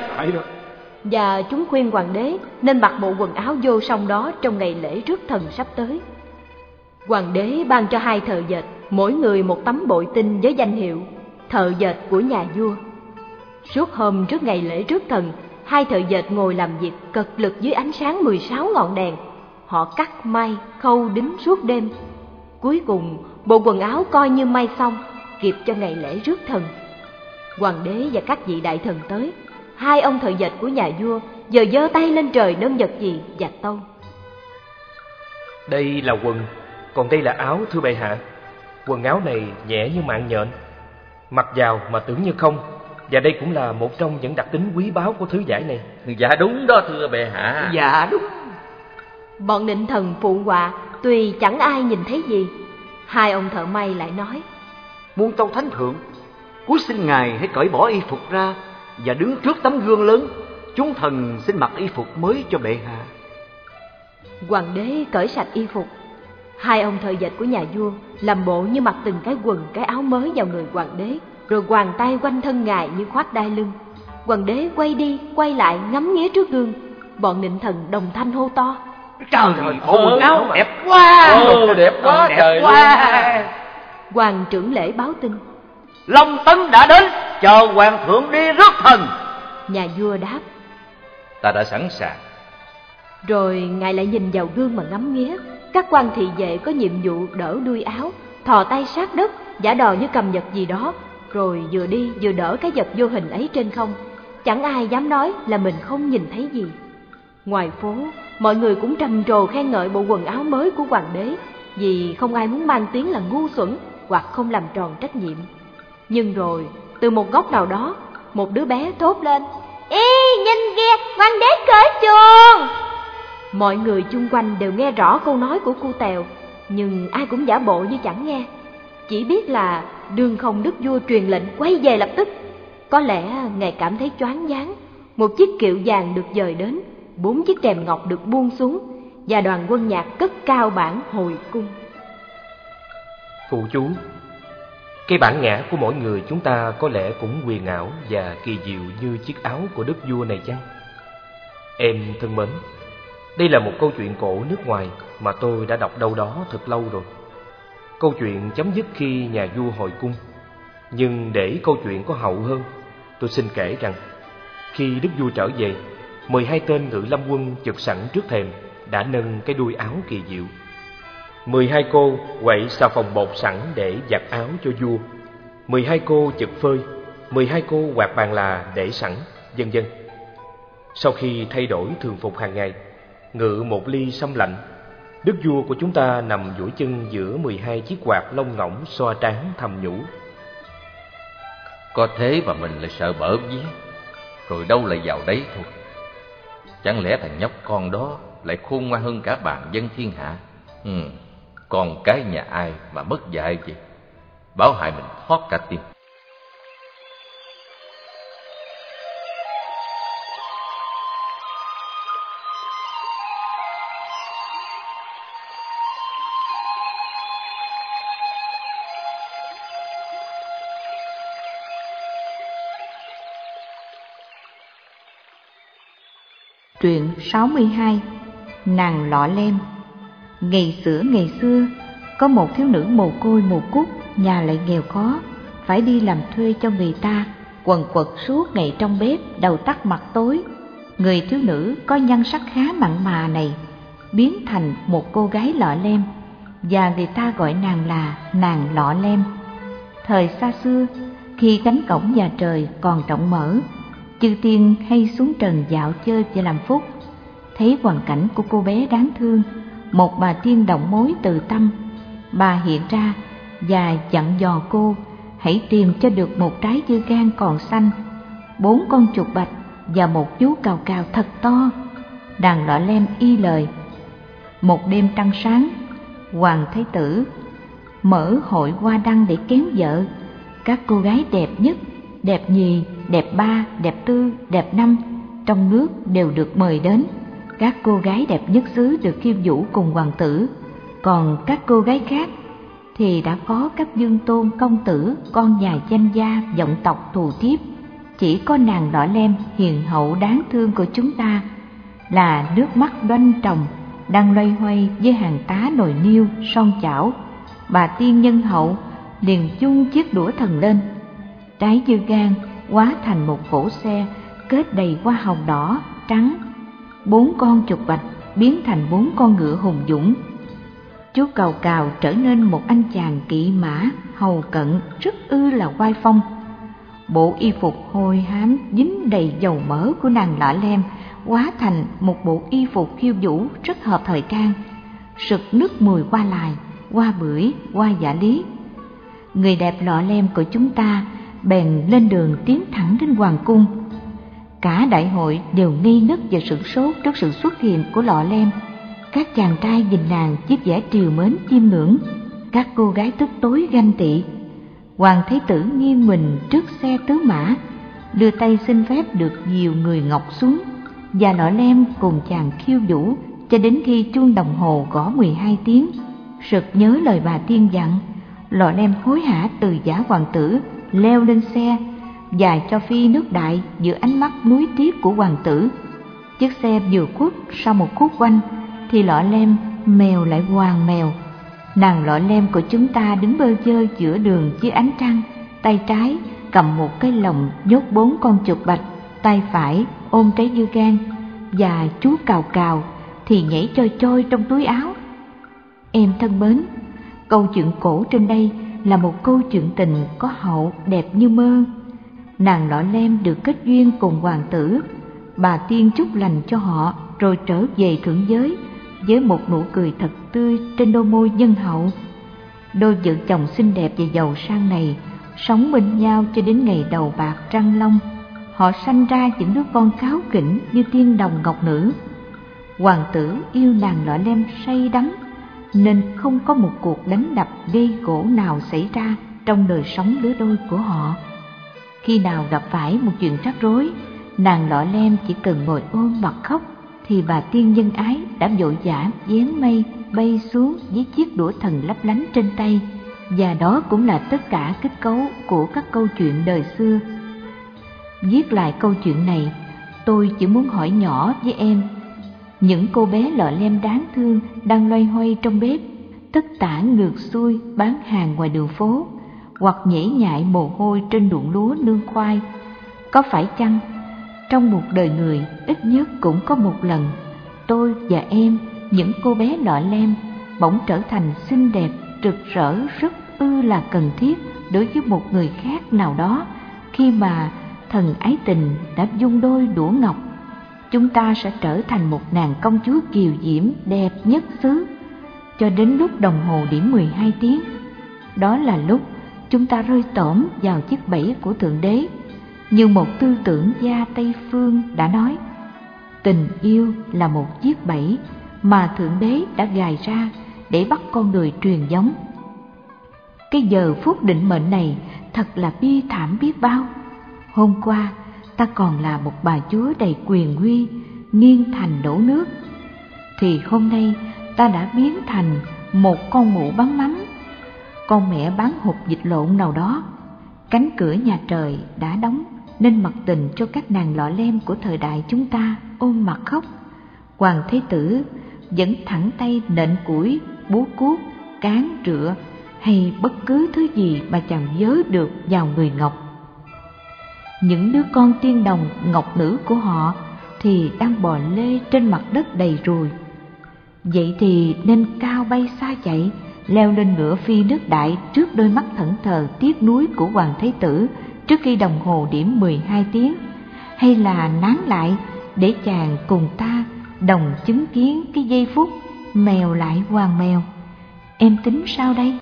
Và chúng khuyên hoàng đế nên mặc bộ quần áo vô song đó trong ngày lễ rước thần sắp tới. Hoàng đế ban cho hai thợ dệt, mỗi người một tấm bội tinh với danh hiệu thợ dệt của nhà vua. Suốt hôm trước ngày lễ rước thần, hai thợ dệt ngồi làm việc cật lực dưới ánh sáng 16 ngọn đèn. Họ cắt may, khâu đính suốt đêm. Cuối cùng, bộ quần áo coi như may xong, kịp cho ngày lễ rước thần. Hoàng đế và các vị đại thần tới. Hai ông thợ dệt của nhà vua giờ giơ tay lên trời nâng vật gì và tâu: Đây là quần, còn đây là áo, thưa bệ hạ. Quần áo này nhẹ như mạng nhện, mặc vào mà tưởng như không. Và đây cũng là một trong những đặc tính quý báu của thứ vải này. Dạ đúng đó, thưa bệ hạ. Dạ đúng. Bọn nịnh thần phụ họa, tuy chẳng ai nhìn thấy gì. Hai ông thợ may lại nói: Muôn tâu thánh thượng, cúi xin ngài hãy cởi bỏ y phục ra và đứng trước tấm gương lớn. Chúng thần xin mặc y phục mới cho bệ hạ. Hoàng đế cởi sạch y phục. Hai ông thợ dệt của nhà vua làm bộ như mặc từng cái quần cái áo mới vào người hoàng đế, rồi quàng tay quanh thân ngài như khoác đai lưng. Hoàng đế quay đi quay lại ngắm nghía trước gương. Bọn nịnh thần đồng thanh hô to: Trời ơi, bộ quần áo đẹp quá. Đẹp quá, đẹp quá. Hoàng trưởng lễ báo tin: Long tấn đã đến, chờ hoàng thượng đi rước thần. Nhà vua đáp: Ta đã sẵn sàng. Rồi ngài lại nhìn vào gương mà ngắm nghía. Các quan thị vệ có nhiệm vụ đỡ đuôi áo, thò tay sát đất, giả đò như cầm vật gì đó, rồi vừa đi vừa đỡ cái vật vô hình ấy trên không. Chẳng ai dám nói là mình không nhìn thấy gì. Ngoài phố, mọi người cũng trầm trồ khen ngợi bộ quần áo mới của hoàng đế, vì không ai muốn mang tiếng là ngu xuẩn hoặc không làm tròn trách nhiệm. Nhưng rồi, từ một góc nào đó, một đứa bé thốt lên: Ê, nhìn kìa, hoàng đế cởi chuồng! Mọi người chung quanh đều nghe rõ câu nói của cu Tèo, nhưng ai cũng giả bộ như chẳng nghe. Chỉ biết là đương không đức vua truyền lệnh quay về lập tức. Có lẽ ngài cảm thấy choáng váng. Một chiếc kiệu vàng được dời đến, 4 chiếc rèm ngọc được buông xuống, và đoàn quân nhạc cất cao bản hồi cung. Phụ chú, cái bản ngã của mỗi người chúng ta có lẽ cũng huyền ảo và kỳ diệu như chiếc áo của đức vua này chăng? Em thân mến, đây là một câu chuyện cổ nước ngoài mà tôi đã đọc đâu đó thật lâu rồi. Câu chuyện chấm dứt khi nhà vua hồi cung. Nhưng để câu chuyện có hậu hơn, tôi xin kể rằng khi đức vua trở về, 12 tên ngự lâm quân chực sẵn trước thềm đã nâng cái đuôi áo kỳ diệu. 12 cô quậy xà phòng bột sẵn để giặt áo cho vua. 12 cô chực phơi, 12 cô quạt bàn là để sẵn, vân vân. Sau khi thay đổi thường phục hàng ngày, ngự một ly sâm lạnh, đức vua của chúng ta nằm duỗi chân giữa 12 chiếc quạt lông ngỗng xoa trán thầm nhủ: có thế mà mình lại sợ bở vía, rồi đâu lại vào đấy thôi. Chẳng lẽ thằng nhóc con đó lại khôn ngoan hơn cả bàn dân thiên hạ? Con cái nhà ai mà mất dạy vậy, báo hại mình thoát cả tim. Truyện 62. Nàng lọ lem. Ngày xưa, có một thiếu nữ mồ côi mồ cút, nhà lại nghèo khó, phải đi làm thuê cho người ta, quần quật suốt ngày trong bếp, đầu tắt mặt tối. Người thiếu nữ có nhan sắc khá mặn mà này biến thành một cô gái lọ lem, và người ta gọi nàng là nàng lọ lem. Thời xa xưa, khi cánh cổng nhà trời còn rộng mở, chư tiên hay xuống trần dạo chơi và làm phúc. Thấy hoàn cảnh của cô bé đáng thương, một bà tiên động mối từ tâm. Bà hiện ra và dặn dò cô hãy tìm cho được một trái dưa gan còn xanh, 4 con chuột bạch và một chú cào cào thật to. Nàng lọ lem y lời. Một đêm trăng sáng, hoàng thái tử mở hội hoa đăng để kén vợ. Các cô gái đẹp nhất, đẹp nhì, đẹp ba, đẹp tư, đẹp năm trong nước đều được mời đến. Các cô gái đẹp nhất xứ được khiêu vũ cùng hoàng tử, còn các cô gái khác thì đã có các dương tôn công tử, con nhà danh gia, vọng tộc thù thiếp. Chỉ có nàng lọ lem hiền hậu đáng thương của chúng ta là nước mắt đoanh tròng, đang loay hoay với hàng tá nồi niêu son chảo. Bà tiên nhân hậu liền chung chiếc đũa thần lên, trái dưa gan hóa thành một cỗ xe kết đầy hoa hồng đỏ trắng, 4 con chuột bạch biến thành 4 con ngựa hùng dũng. Chú cào cào trở nên một anh chàng kỵ mã hầu cận rất là oai phong. Bộ y phục hôi hám dính đầy dầu mỡ của nàng lọ lem hóa thành một bộ y phục khiêu vũ rất hợp thời trang, sực nức mùi hoa lài, hoa bưởi, hoa dạ lý. Người đẹp lọ lem của chúng ta bèn lên đường tiến thẳng đến hoàng cung. Cả đại hội đều ngây ngất và sửng sốt trước sự xuất hiện của lọ lem. Các chàng trai nhìn nàng với vẻ trìu mến chiêm ngưỡng, các cô gái tức tối ganh tị. Hoàng thái tử nghiêng mình trước xe tứ mã, đưa tay xin phép được dìu người ngọc xuống, và lọ lem cùng chàng khiêu vũ cho đến khi chuông đồng hồ gõ 12 tiếng. Sực nhớ lời bà tiên dặn, lọ lem hối hả từ giả hoàng tử leo lên xe và cho phi nước đại giữa ánh mắt nuối tiếc của hoàng tử. Chiếc xe vừa khuất sau một khúc quanh thì lọ lem mèo lại hoàng mèo. Nàng lọ lem của chúng ta đứng bơ vơ giữa đường dưới ánh trăng, tay trái cầm một cái lồng nhốt 4 con chuột bạch, tay phải ôm trái dưa gan, và chú cào cào thì nhảy choi choi trong túi áo. Em thân mến, câu chuyện cổ trên đây là một câu chuyện tình có hậu đẹp như mơ. Nàng lọ lem được kết duyên cùng hoàng tử, bà tiên chúc lành cho họ rồi trở về thượng giới với một nụ cười thật tươi trên đôi môi nhân hậu. Đôi vợ chồng xinh đẹp và giàu sang này sống bên nhau cho đến ngày đầu bạc trăng long. Họ sanh ra những đứa con cáu kỉnh như tiên đồng ngọc nữ. Hoàng tử yêu nàng lọ lem say đắm, nên không có một cuộc đánh đập gây gổ nào xảy ra trong đời sống lứa đôi của họ. Khi nào gặp phải một chuyện rắc rối, nàng lọ lem chỉ cần ngồi ôm mặt khóc, thì bà tiên nhân ái đã vội vã vén mây bay xuống với chiếc đũa thần lấp lánh trên tay. Và đó cũng là tất cả kết cấu của các câu chuyện đời xưa. Viết lại câu chuyện này, tôi chỉ muốn hỏi nhỏ với em, những cô bé lọ lem đáng thương đang loay hoay trong bếp, tất tả ngược xuôi bán hàng ngoài đường phố, hoặc nhễ nhại mồ hôi trên ruộng lúa nương khoai, có phải chăng trong một đời người ít nhất cũng có một lần tôi và em, những cô bé lọ lem, bỗng trở thành xinh đẹp, rực rỡ, rất là cần thiết đối với một người khác nào đó khi mà thần ái tình đã dung đôi đũa ngọc, chúng ta sẽ trở thành một nàng công chúa kiều diễm đẹp nhất xứ. Cho đến lúc đồng hồ điểm 12 tiếng, đó là lúc chúng ta rơi tổm vào chiếc bẫy của Thượng Đế. Như một tư tưởng gia Tây Phương đã nói, tình yêu là một chiếc bẫy mà Thượng Đế đã gài ra để bắt con người truyền giống. Cái giờ phút định mệnh này thật là bi thảm biết bao. Hôm qua ta còn là một bà chúa đầy quyền uy, nghiêng thành đổ nước, thì hôm nay ta đã biến thành một con mụ bán mắm, con mẹ bán hột vịt lộn nào đó. Cánh cửa nhà trời đã đóng nên mặc tình cho các nàng lọ lem của thời đại chúng ta ôm mặt khóc. Hoàng Thế Tử vẫn thẳng tay nện củi, búa cuốc, cán rựa hay bất cứ thứ gì mà chàng vớ được vào người Ngọc. Những đứa con tiên đồng ngọc nữ của họ thì đang bò lê trên mặt đất đầy ruồi. Vậy thì nên cao bay xa chạy, leo lên ngựa phi nước đại trước đôi mắt thẫn thờ tiếc nuối của Hoàng Thế Tử trước khi đồng hồ điểm 12 tiếng, hay là nán lại để chàng cùng ta đồng chứng kiến cái giây phút mèo lại hoàng mèo. Em tính sao đây?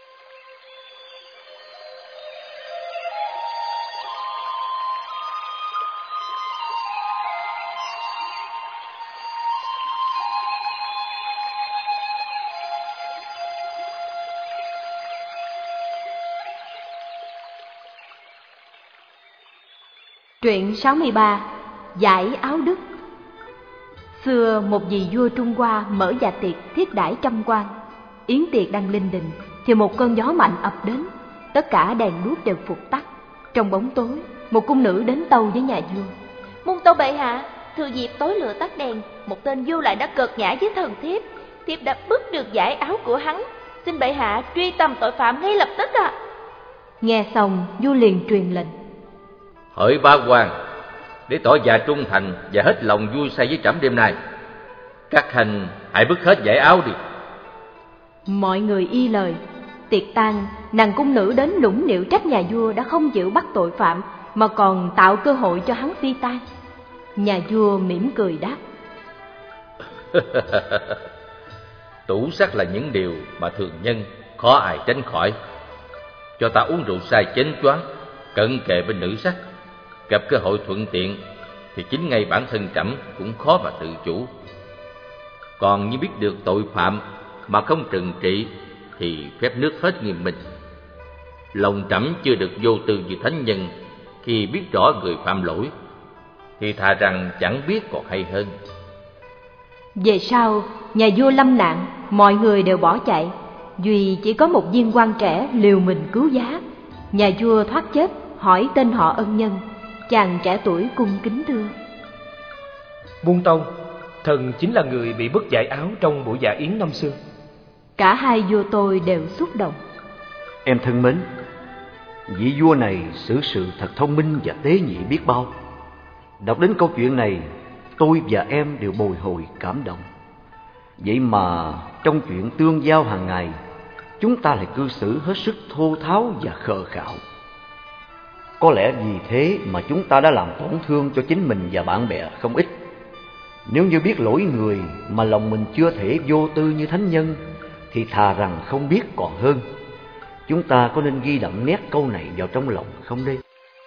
Truyện 63. Giải áo đức. Xưa một vị vua Trung Hoa mở dạ tiệc thiết đãi trăm quan. Yến tiệc đang linh đình thì một cơn gió mạnh ập đến, tất cả đèn đuốc đều phục tắt. Trong bóng tối, một cung nữ đến tâu với nhà vua: Muôn tâu bệ hạ, thừa dịp tối lửa tắt đèn, một tên vô lại đã cợt nhã với thần thiếp. Thiếp đã bứt được giải áo của hắn, xin bệ hạ truy tầm tội phạm ngay lập tức ạ. Nghe xong, vua liền truyền lệnh: Hỡi ba quan, để tỏ dạ trung thành và hết lòng vui say với trẫm đêm nay, các hành hãy bứt hết giải áo đi. Mọi người y lời. Tiệc tan, nàng cung nữ đến nũng nịu trách nhà vua đã không chịu bắt tội phạm mà còn tạo cơ hội cho hắn phi tang. Nhà vua mỉm cười đáp: Tủ sắc là những điều mà thường nhân khó ai tránh khỏi. Cho ta uống rượu say chén choáng, cận kề bên nữ sắc, gặp cơ hội thuận tiện thì chính ngay bản thân trẫm cũng khó mà tự chủ. Còn như biết được tội phạm mà không trừng trị thì phép nước hết nghiêm minh. Lòng trẫm chưa được vô tư như thánh nhân khi biết rõ người phạm lỗi, thì thà rằng chẳng biết còn hay hơn. Về sau, nhà vua lâm nạn, mọi người đều bỏ chạy, duy chỉ có một viên quan trẻ liều mình cứu giá. Nhà vua thoát chết, hỏi tên họ ân nhân. Chàng trẻ tuổi cung kính thưa: Muôn tâu, thần chính là người bị bứt giải áo trong buổi dạ yến năm xưa. Cả hai vua tôi đều xúc động. Em thân mến, vị vua này xử sự thật thông minh và tế nhị biết bao. Đọc đến câu chuyện này, tôi và em đều bồi hồi cảm động. Vậy mà trong chuyện tương giao hàng ngày, chúng ta lại cư xử hết sức thô tháo và khờ khạo. Có lẽ vì thế mà chúng ta đã làm tổn thương cho chính mình và bạn bè không ít. Nếu như biết lỗi người mà lòng mình chưa thể vô tư như thánh nhân, thì thà rằng không biết còn hơn. Chúng ta có nên ghi đậm nét câu này vào trong lòng không đây?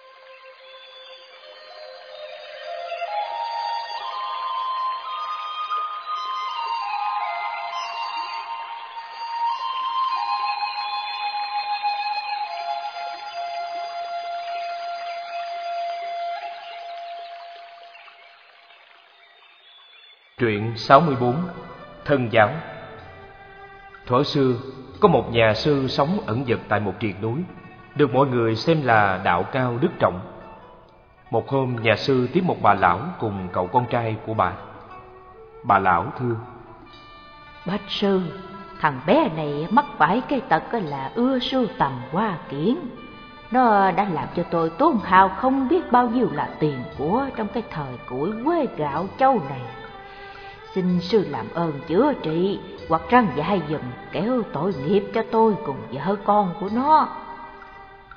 Truyện 64. Thân giáo. Thuở xưa, có một nhà sư sống ẩn dật tại một triền núi, được mọi người xem là đạo cao đức trọng. Một hôm, nhà sư tiếp một bà lão cùng cậu con trai của bà. Bà lão thưa: Bạch sư, thằng bé này mắc phải cái tật là ưa sưu tầm hoa kiển. Nó đã làm cho tôi tốn hao không biết bao nhiêu là tiền của trong cái thời củi quê gạo châu này. Xin sư làm ơn chữa trị hoặc răng dạy giùm, kéo tội nghiệp cho tôi cùng vợ con của nó.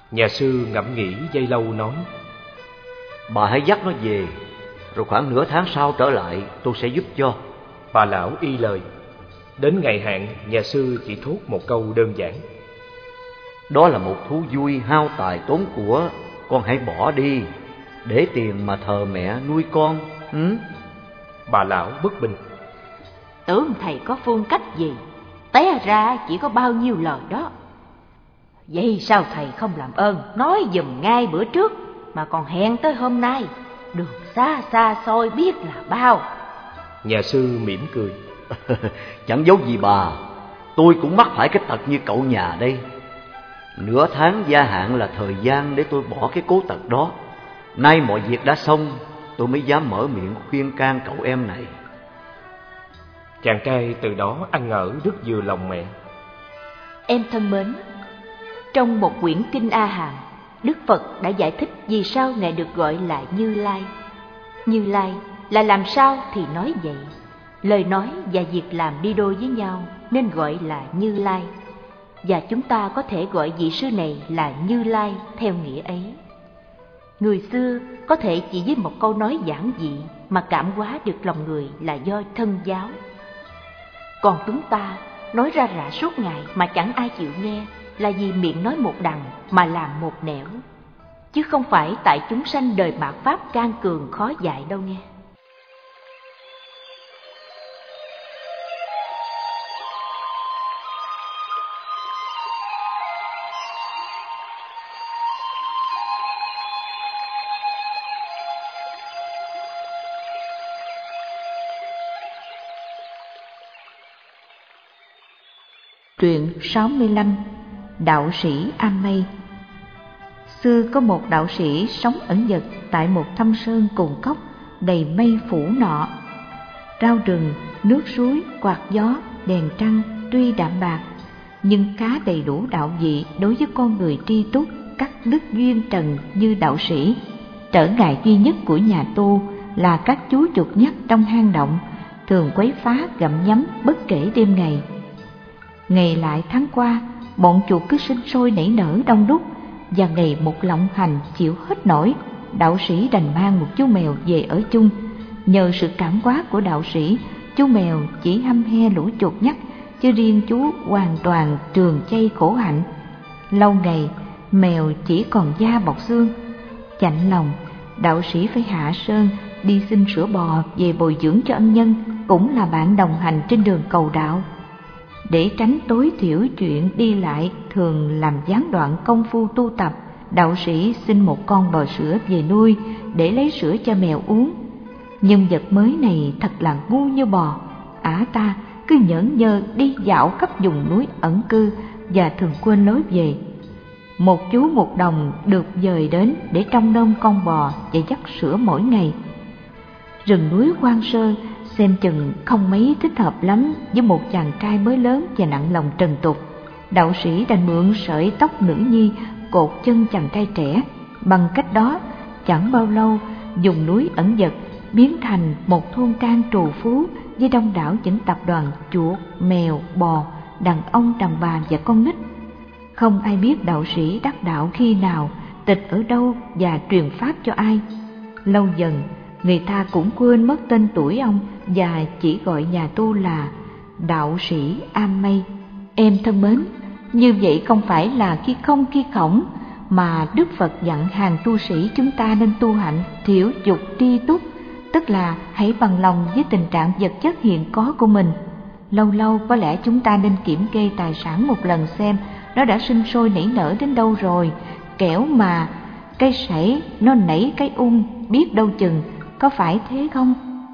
Nhà sư ngẫm nghĩ giây lâu nói: Bà hãy dắt nó về, rồi khoảng nửa tháng sau trở lại tôi sẽ giúp cho. Bà lão y lời. Đến ngày hạn, nhà sư chỉ thốt một câu đơn giản: Đó là một thú vui hao tài tốn của, con hãy bỏ đi, để tiền mà thờ mẹ nuôi con. Bà lão bất bình: Tưởng thầy có phương cách gì, té ra chỉ có bao nhiêu lời đó. Vậy sao thầy không làm ơn nói giùm ngay bữa trước, mà còn hẹn tới hôm nay? Đường xa xa xôi biết là bao. Nhà sư mỉm cười: Chẳng giấu gì bà, tôi cũng mắc phải cái tật như cậu nhà đây. Nửa tháng gia hạn là thời gian để tôi bỏ cái cố tật đó. Nay mọi việc đã xong, tôi mới dám mở miệng khuyên can cậu em này. Chàng trai từ đó ăn ở rất vừa lòng mẹ. Em thân mến, trong một quyển kinh A Hàm, Đức Phật đã giải thích vì sao Ngài được gọi là Như Lai. Như Lai là làm sao thì nói vậy. Lời nói và việc làm đi đôi với nhau nên gọi là Như Lai. Và chúng ta có thể gọi vị sư này là Như Lai theo nghĩa ấy. Người xưa có thể chỉ với một câu nói giản dị mà cảm hóa được lòng người là do thân giáo. Còn chúng ta nói ra rã suốt ngày mà chẳng ai chịu nghe là vì miệng nói một đằng mà làm một nẻo, chứ không phải tại chúng sanh đời mạt pháp can cường khó dạy đâu nghe. Truyện 65. Đạo sĩ Am Mây. Xưa có một đạo sĩ sống ẩn dật tại một thâm sơn cồn cốc đầy mây phủ nọ. Rau rừng, nước suối, quạt gió, đèn trăng tuy đạm bạc, nhưng khá đầy đủ đạo vị đối với con người tri túc cắt đứt duyên trần như đạo sĩ. Trở ngại duy nhất của nhà tu là các chú chuột nhắt trong hang động thường quấy phá gặm nhấm bất kể đêm ngày. Ngày lại tháng qua, bọn chuột cứ sinh sôi nảy nở đông đúc, và ngày một lộng hành chịu hết nổi, đạo sĩ đành mang một chú mèo về ở chung. Nhờ sự cảm hóa của đạo sĩ, chú mèo chỉ hăm he lũ chuột nhắt, chứ riêng chú hoàn toàn trường chay khổ hạnh. Lâu ngày, mèo chỉ còn da bọc xương. Chạnh lòng, đạo sĩ phải hạ sơn đi xin sữa bò về bồi dưỡng cho ân nhân, cũng là bạn đồng hành trên đường cầu đạo. Để tránh tối thiểu chuyện đi lại thường làm gián đoạn công phu tu tập, đạo sĩ xin một con bò sữa về nuôi để lấy sữa cho mèo uống. Nhân vật mới này thật là ngu như bò, ả ta cứ nhởn nhơ đi dạo khắp vùng núi ẩn cư và thường quên lối về. Một chú một đồng được dời đến để trông nom con bò và dắt sữa mỗi ngày. Rừng núi hoang sơ xem chừng không mấy thích hợp lắm với một chàng trai mới lớn và nặng lòng trần tục. Đạo sĩ đành mượn sợi tóc nữ nhi cột chân chàng trai trẻ. Bằng cách đó, chẳng bao lâu vùng núi ẩn dật biến thành một thôn trang trù phú với đông đảo những tập đoàn chuột, mèo, bò, đàn ông, đàn bà và con nít. Không ai biết đạo sĩ đắc đạo khi nào, tịch ở đâu và truyền pháp cho ai. Lâu dần, người ta cũng quên mất tên tuổi ông và chỉ gọi nhà tu là đạo sĩ Am Mây. Em thân mến, như vậy không phải là khi không khi khổng, mà Đức Phật dặn hàng tu sĩ chúng ta nên tu hạnh thiểu dục tri túc, tức là hãy bằng lòng với tình trạng vật chất hiện có của mình. Lâu lâu có lẽ chúng ta nên kiểm kê tài sản một lần xem nó đã sinh sôi nảy nở đến đâu rồi, kẻo mà cây sảy nó nảy cái biết đâu chừng, có phải thế không?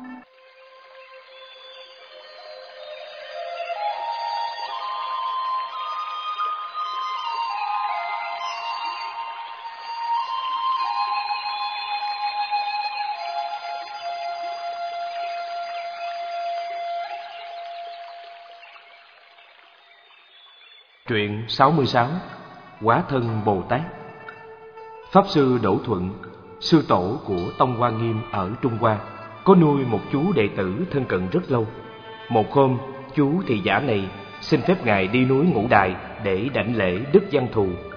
Truyện 66. Hóa thân Bồ Tát. Pháp sư Đỗ Thuận, sư tổ của Tông Hoa Nghiêm ở Trung Hoa, có nuôi một chú đệ tử thân cận rất lâu. Một hôm, chú thị giả này xin phép ngài đi núi Ngũ Đài để đảnh lễ Đức Văn Thù.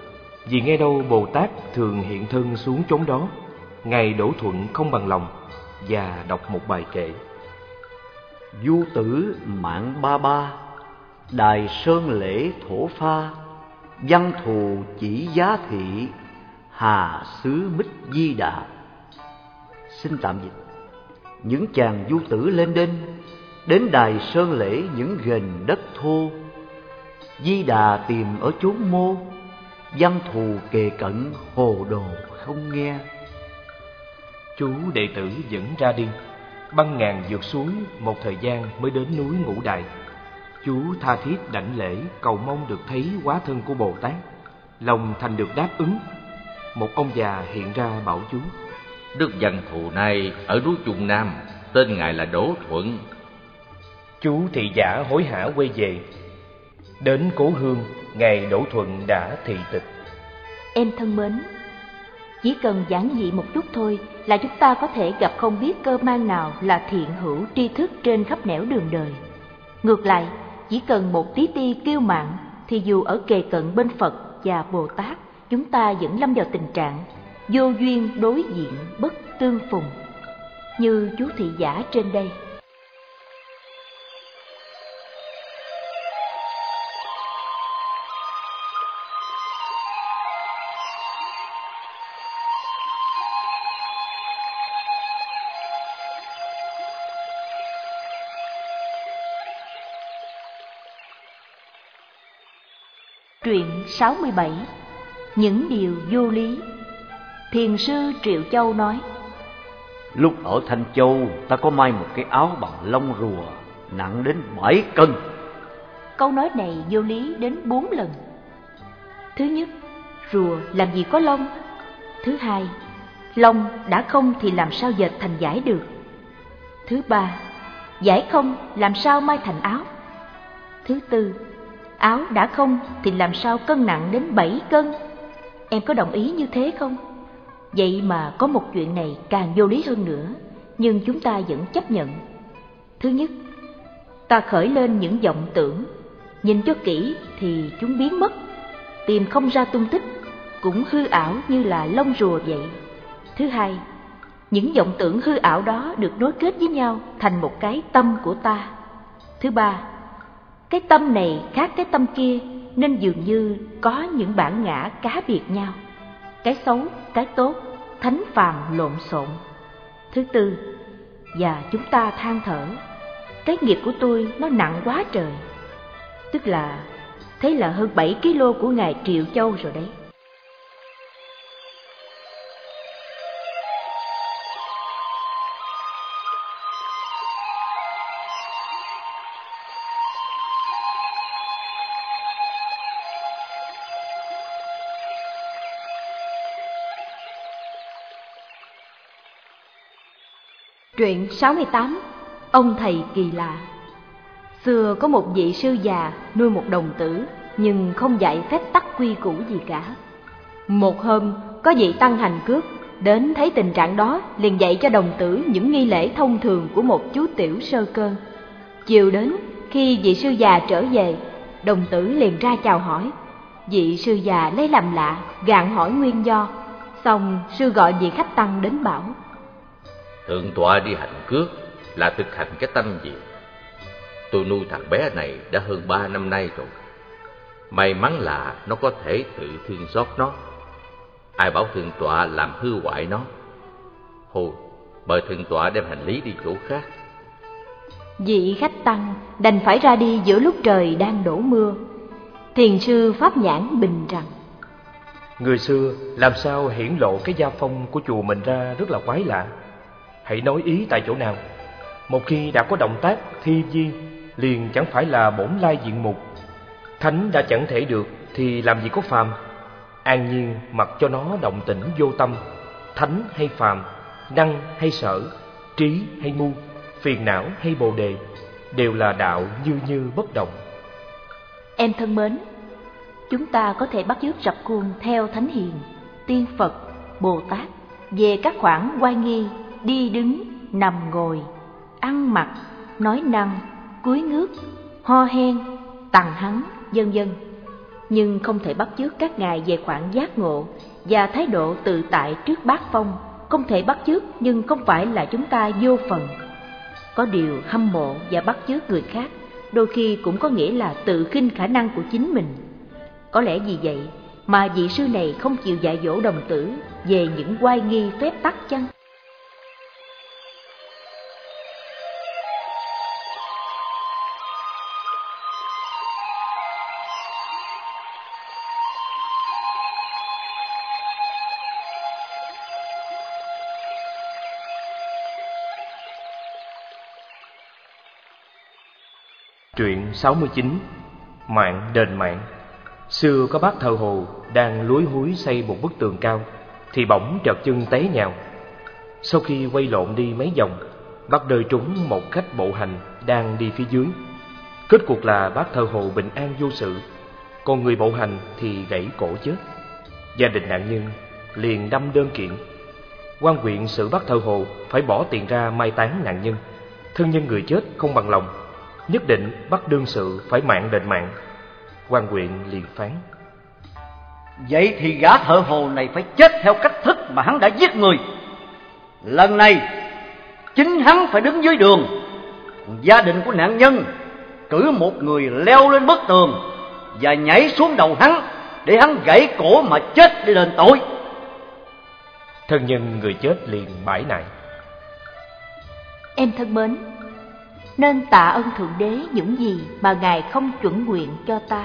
Vì nghe đâu Bồ Tát thường hiện thân xuống chốn đó, Ngài Đỗ Thuận không bằng lòng và đọc một bài kệ. Du tử mạng ba ba, đài sơn lễ thổ pha, văn thù chỉ giá thị, hà xứ bích di đà. Xin tạm dịch. Những chàng du tử lên đên, đến đài sơn lễ những ghềnh đất thô, Di Đà tìm ở chốn mô, văn thù kề cận hồ đồ không nghe. Chú đệ tử dẫn ra đi, băng ngàn vượt suối, một thời gian mới đến núi Ngũ Đài. Chú tha thiết đảnh lễ, cầu mong được thấy hóa thân của Bồ Tát. Lòng thành được đáp ứng. Một ông già hiện ra bảo chú: Đức Văn Thù này ở núi Trung Nam, tên ngài là Đỗ Thuận. Chú thị giả hối hả quay về. Đến cố hương, ngài Đỗ Thuận đã thị tịch. Em thân mến, chỉ cần giản dị một chút thôi là chúng ta có thể gặp không biết cơ man nào là thiện hữu tri thức trên khắp nẻo đường đời. Ngược lại, chỉ cần một tí ti kiêu mạn thì dù ở kề cận bên Phật và Bồ Tát, chúng ta vẫn lâm vào tình trạng vô duyên đối diện bất tương phùng, như chú thị giả trên đây. Truyện 67. Những điều vô lý. Thiền sư Triệu Châu nói: Lúc ở Thanh Châu, ta có may một cái áo bằng lông rùa nặng đến 7 cân. Câu nói này vô lý đến 4 lần. Thứ nhất, rùa làm gì có lông. Thứ hai, lông đã không thì làm sao dệt thành vải được. Thứ ba, vải không làm sao may thành áo. Thứ tư, áo đã không thì làm sao cân nặng đến 7 cân. Em có đồng ý như thế không? Vậy mà có một chuyện này càng vô lý hơn nữa, nhưng chúng ta vẫn chấp nhận. Thứ nhất, ta khởi lên những vọng tưởng, nhìn cho kỹ thì chúng biến mất, tìm không ra tung tích, cũng hư ảo như là lông rùa vậy. Thứ hai, những vọng tưởng hư ảo đó được nối kết với nhau thành một cái tâm của ta. Thứ ba, cái tâm này khác cái tâm kia, nên dường như có những bản ngã cá biệt nhau, cái xấu, cái tốt, thánh phàm lộn xộn. Thứ tư, và chúng ta than thở, cái nghiệp của tôi nó nặng quá trời. Tức là thế là hơn 7 kg của ngài Triệu Châu rồi đấy. Truyện 68. Ông thầy kỳ lạ. Xưa có một vị sư già nuôi một đồng tử, nhưng không dạy phép tắc quy củ gì cả. Một hôm, có vị tăng hành cước đến thấy tình trạng đó, liền dạy cho đồng tử những nghi lễ thông thường của một chú tiểu sơ cơ. Chiều đến, khi vị sư già trở về, đồng tử liền ra chào hỏi. Vị sư già lấy làm lạ, gạn hỏi nguyên do. Xong sư gọi vị khách tăng đến bảo: Thượng tọa đi hành cước là thực hành cái tâm gì? Tôi nuôi thằng bé này đã hơn 3 năm nay rồi. May mắn là nó có thể tự thương xót nó. Ai bảo thượng tọa làm hư hoại nó? Thôi, mời thượng tọa đem hành lý đi chỗ khác. Vị khách tăng đành phải ra đi giữa lúc trời đang đổ mưa. Thiền sư Pháp Nhãn bình rằng: Người xưa làm sao hiển lộ cái gia phong của chùa mình ra rất là quái lạ. Hãy nói ý tại chỗ nào. Một khi đã có động tác thi vi, liền chẳng phải là bổn lai diện mục. Thánh đã chẳng thể được thì làm gì có phàm. An nhiên mặc cho nó động tĩnh vô tâm. Thánh hay phàm, năng hay sở, trí hay ngu, phiền não hay bồ đề, đều là đạo như bất động. Em thân mến, chúng ta có thể bắt chước rập khuôn theo Thánh Hiền, Tiên Phật, Bồ Tát về các khoản oai nghi, đi đứng, nằm ngồi, ăn mặc, nói năng, cúi ngước, ho hen, tằng hắng, vân vân. nhưng không thể bắt chước các ngài về khoảng giác ngộ và thái độ tự tại trước bát phong. Không thể bắt chước nhưng không phải là chúng ta vô phần. Có điều hâm mộ và bắt chước người khác đôi khi cũng có nghĩa là tự khinh khả năng của chính mình. Có lẽ vì vậy mà vị sư này không chịu dạy dỗ đồng tử về những oai nghi phép tắc chăng? Truyện 69. Mạng đền mạng. Xưa có bác thợ hồ đang lúi húi xây một bức tường cao thì bỗng trật chân té nhào. Sau khi quay lộn đi mấy vòng, bác đời trúng một khách bộ hành đang đi phía dưới. Kết cuộc là bác thợ hồ bình an vô sự, còn người bộ hành thì gãy cổ chết. Gia đình nạn nhân liền đâm đơn kiện. Quan huyện xử bác thợ hồ phải bỏ tiền ra mai táng nạn nhân. Thân nhân người chết không bằng lòng, nhất định bắt đương sự phải mạng đền mạng. Quan huyện liền phán: vậy thì gã thợ hồ này phải chết theo cách thức mà hắn đã giết người. Lần này chính hắn phải đứng dưới đường, còn gia đình của nạn nhân cử một người leo lên bức tường và nhảy xuống đầu hắn để hắn gãy cổ mà chết để đền tội. Thân nhân người chết liền bãi nại: Em thân mến, nên tạ ơn Thượng Đế những gì mà Ngài không chuẩn nguyện cho ta.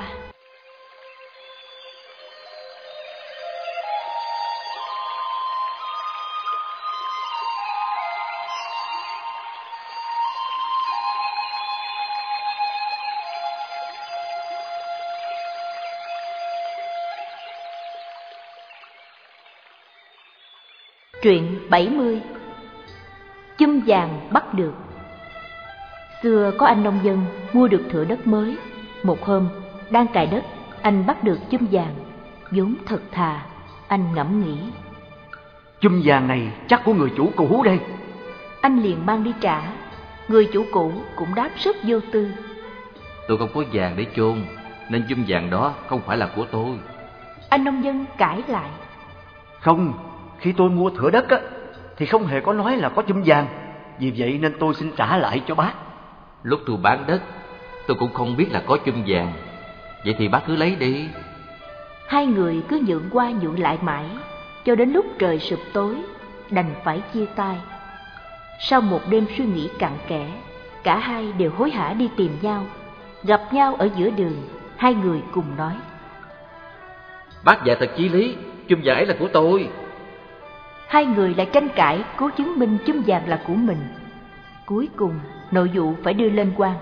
Truyện 70. Chum vàng bắt được. Xưa có anh nông dân mua được thửa đất mới. Một hôm đang cày đất, anh bắt được chum vàng, vốn thật thà. Anh ngẫm nghĩ: chum vàng này chắc của người chủ cũ đây. Anh liền mang đi trả. Người chủ cũ cũng đáp rất vô tư: Tôi không có vàng để chôn, nên chum vàng đó không phải là của tôi. Anh nông dân cãi lại: Không, khi tôi mua thửa đất á, thì không hề có nói là có chum vàng. Vì vậy nên tôi xin trả lại cho bác. Lúc tôi bán đất, tôi cũng không biết là có chum vàng. Vậy thì bác cứ lấy đi. Hai người cứ nhượng qua nhượng lại mãi, cho đến lúc trời sụp tối, đành phải chia tay. Sau một đêm suy nghĩ cặn kẽ, cả hai đều hối hả đi tìm nhau. Gặp nhau ở giữa đường, hai người cùng nói: Bác dạy thật chí lý, chum vàng ấy là của tôi. Hai người lại tranh cãi cố chứng minh chum vàng là của mình. Cuối cùng nội vụ phải đưa lên quan.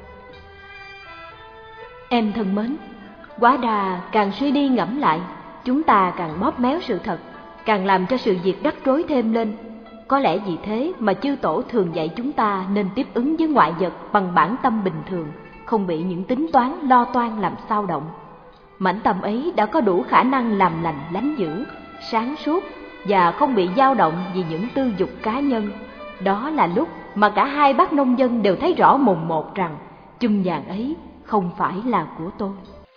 Em thân mến, quá đà càng suy đi ngẫm lại, chúng ta càng bóp méo sự thật, càng làm cho sự việc rắc rối thêm lên. Có lẽ vì thế mà chư tổ thường dạy chúng ta nên tiếp ứng với ngoại vật bằng bản tâm bình thường, không bị những tính toán lo toan làm xao động. Mãnh tâm ấy đã có đủ khả năng làm lành lánh dữ, sáng suốt và không bị dao động vì những tư dục cá nhân. Đó là lúc mà cả hai bác nông dân đều thấy rõ mồn một rằng chum vàng ấy không phải là của tôi.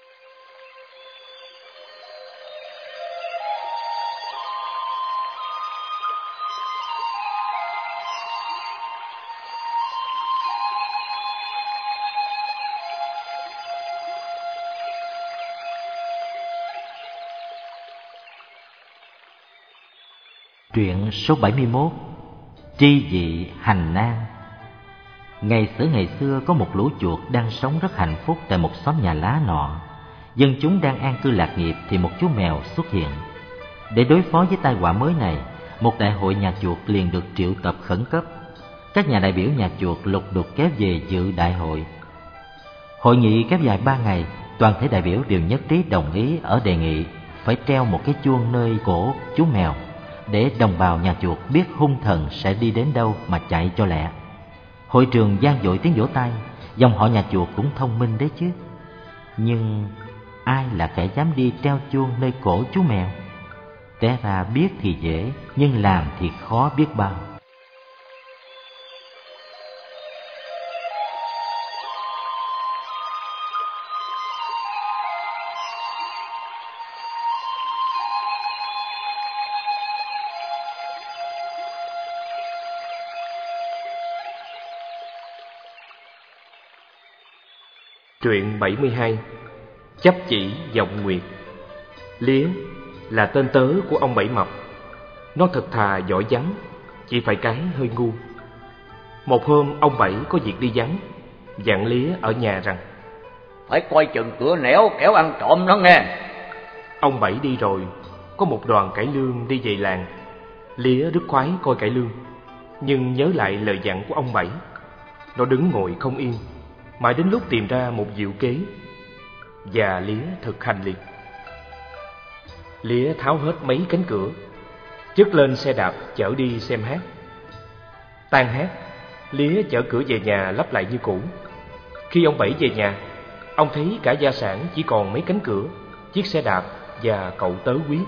Truyện số 71. Tri vị hành nan. Ngày xưa có một lũ chuột đang sống rất hạnh phúc tại một xóm nhà lá nọ. Dân chúng đang an cư lạc nghiệp thì một chú mèo xuất hiện. Để đối phó với tai họa mới này, một đại hội nhà chuột liền được triệu tập khẩn cấp. Các nhà đại biểu nhà chuột lục đục kéo về dự đại hội. Hội nghị kéo dài 3 ngày, toàn thể đại biểu đều nhất trí đồng ý ở đề nghị phải treo một cái chuông nơi cổ chú mèo, để đồng bào nhà chuột biết hung thần sẽ đi đến đâu mà chạy cho lẹ. Hội trường vang dội tiếng vỗ tay, dòng họ nhà chuột cũng thông minh đấy chứ. Nhưng ai là kẻ dám đi treo chuông nơi cổ chú mèo? Té ra biết thì dễ, nhưng làm thì khó biết bao. Truyện 72. Chấp chỉ vọng nguyệt. Lía là tên tớ của ông Bảy Mập. Nó thật thà giỏi vắng, chỉ phải cái hơi ngu. Một hôm ông Bảy có việc đi vắng, dặn Lía ở nhà rằng phải coi chừng cửa nẻo kẻo ăn trộm nó nghe. Ông Bảy đi rồi, có một đoàn cải lương đi về làng. Lía rất khoái coi cải lương, nhưng nhớ lại lời dặn của ông Bảy. Nó đứng ngồi không yên, mãi đến lúc tìm ra một diệu kế, và Lía thực hành liền. Lía tháo hết mấy cánh cửa, chất lên xe đạp chở đi xem hát. Tan hát, Lía chở cửa về nhà lắp lại như cũ. Khi ông Bảy về nhà, ông thấy cả gia sản chỉ còn mấy cánh cửa, chiếc xe đạp và cậu tớ quý.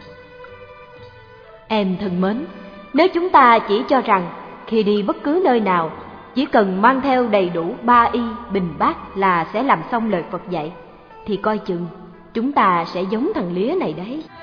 Em thân mến, nếu chúng ta chỉ cho rằng khi đi bất cứ nơi nào chỉ cần mang theo đầy đủ 3 y bình bát là sẽ làm xong lời Phật dạy, thì coi chừng chúng ta sẽ giống thằng Lía này đấy.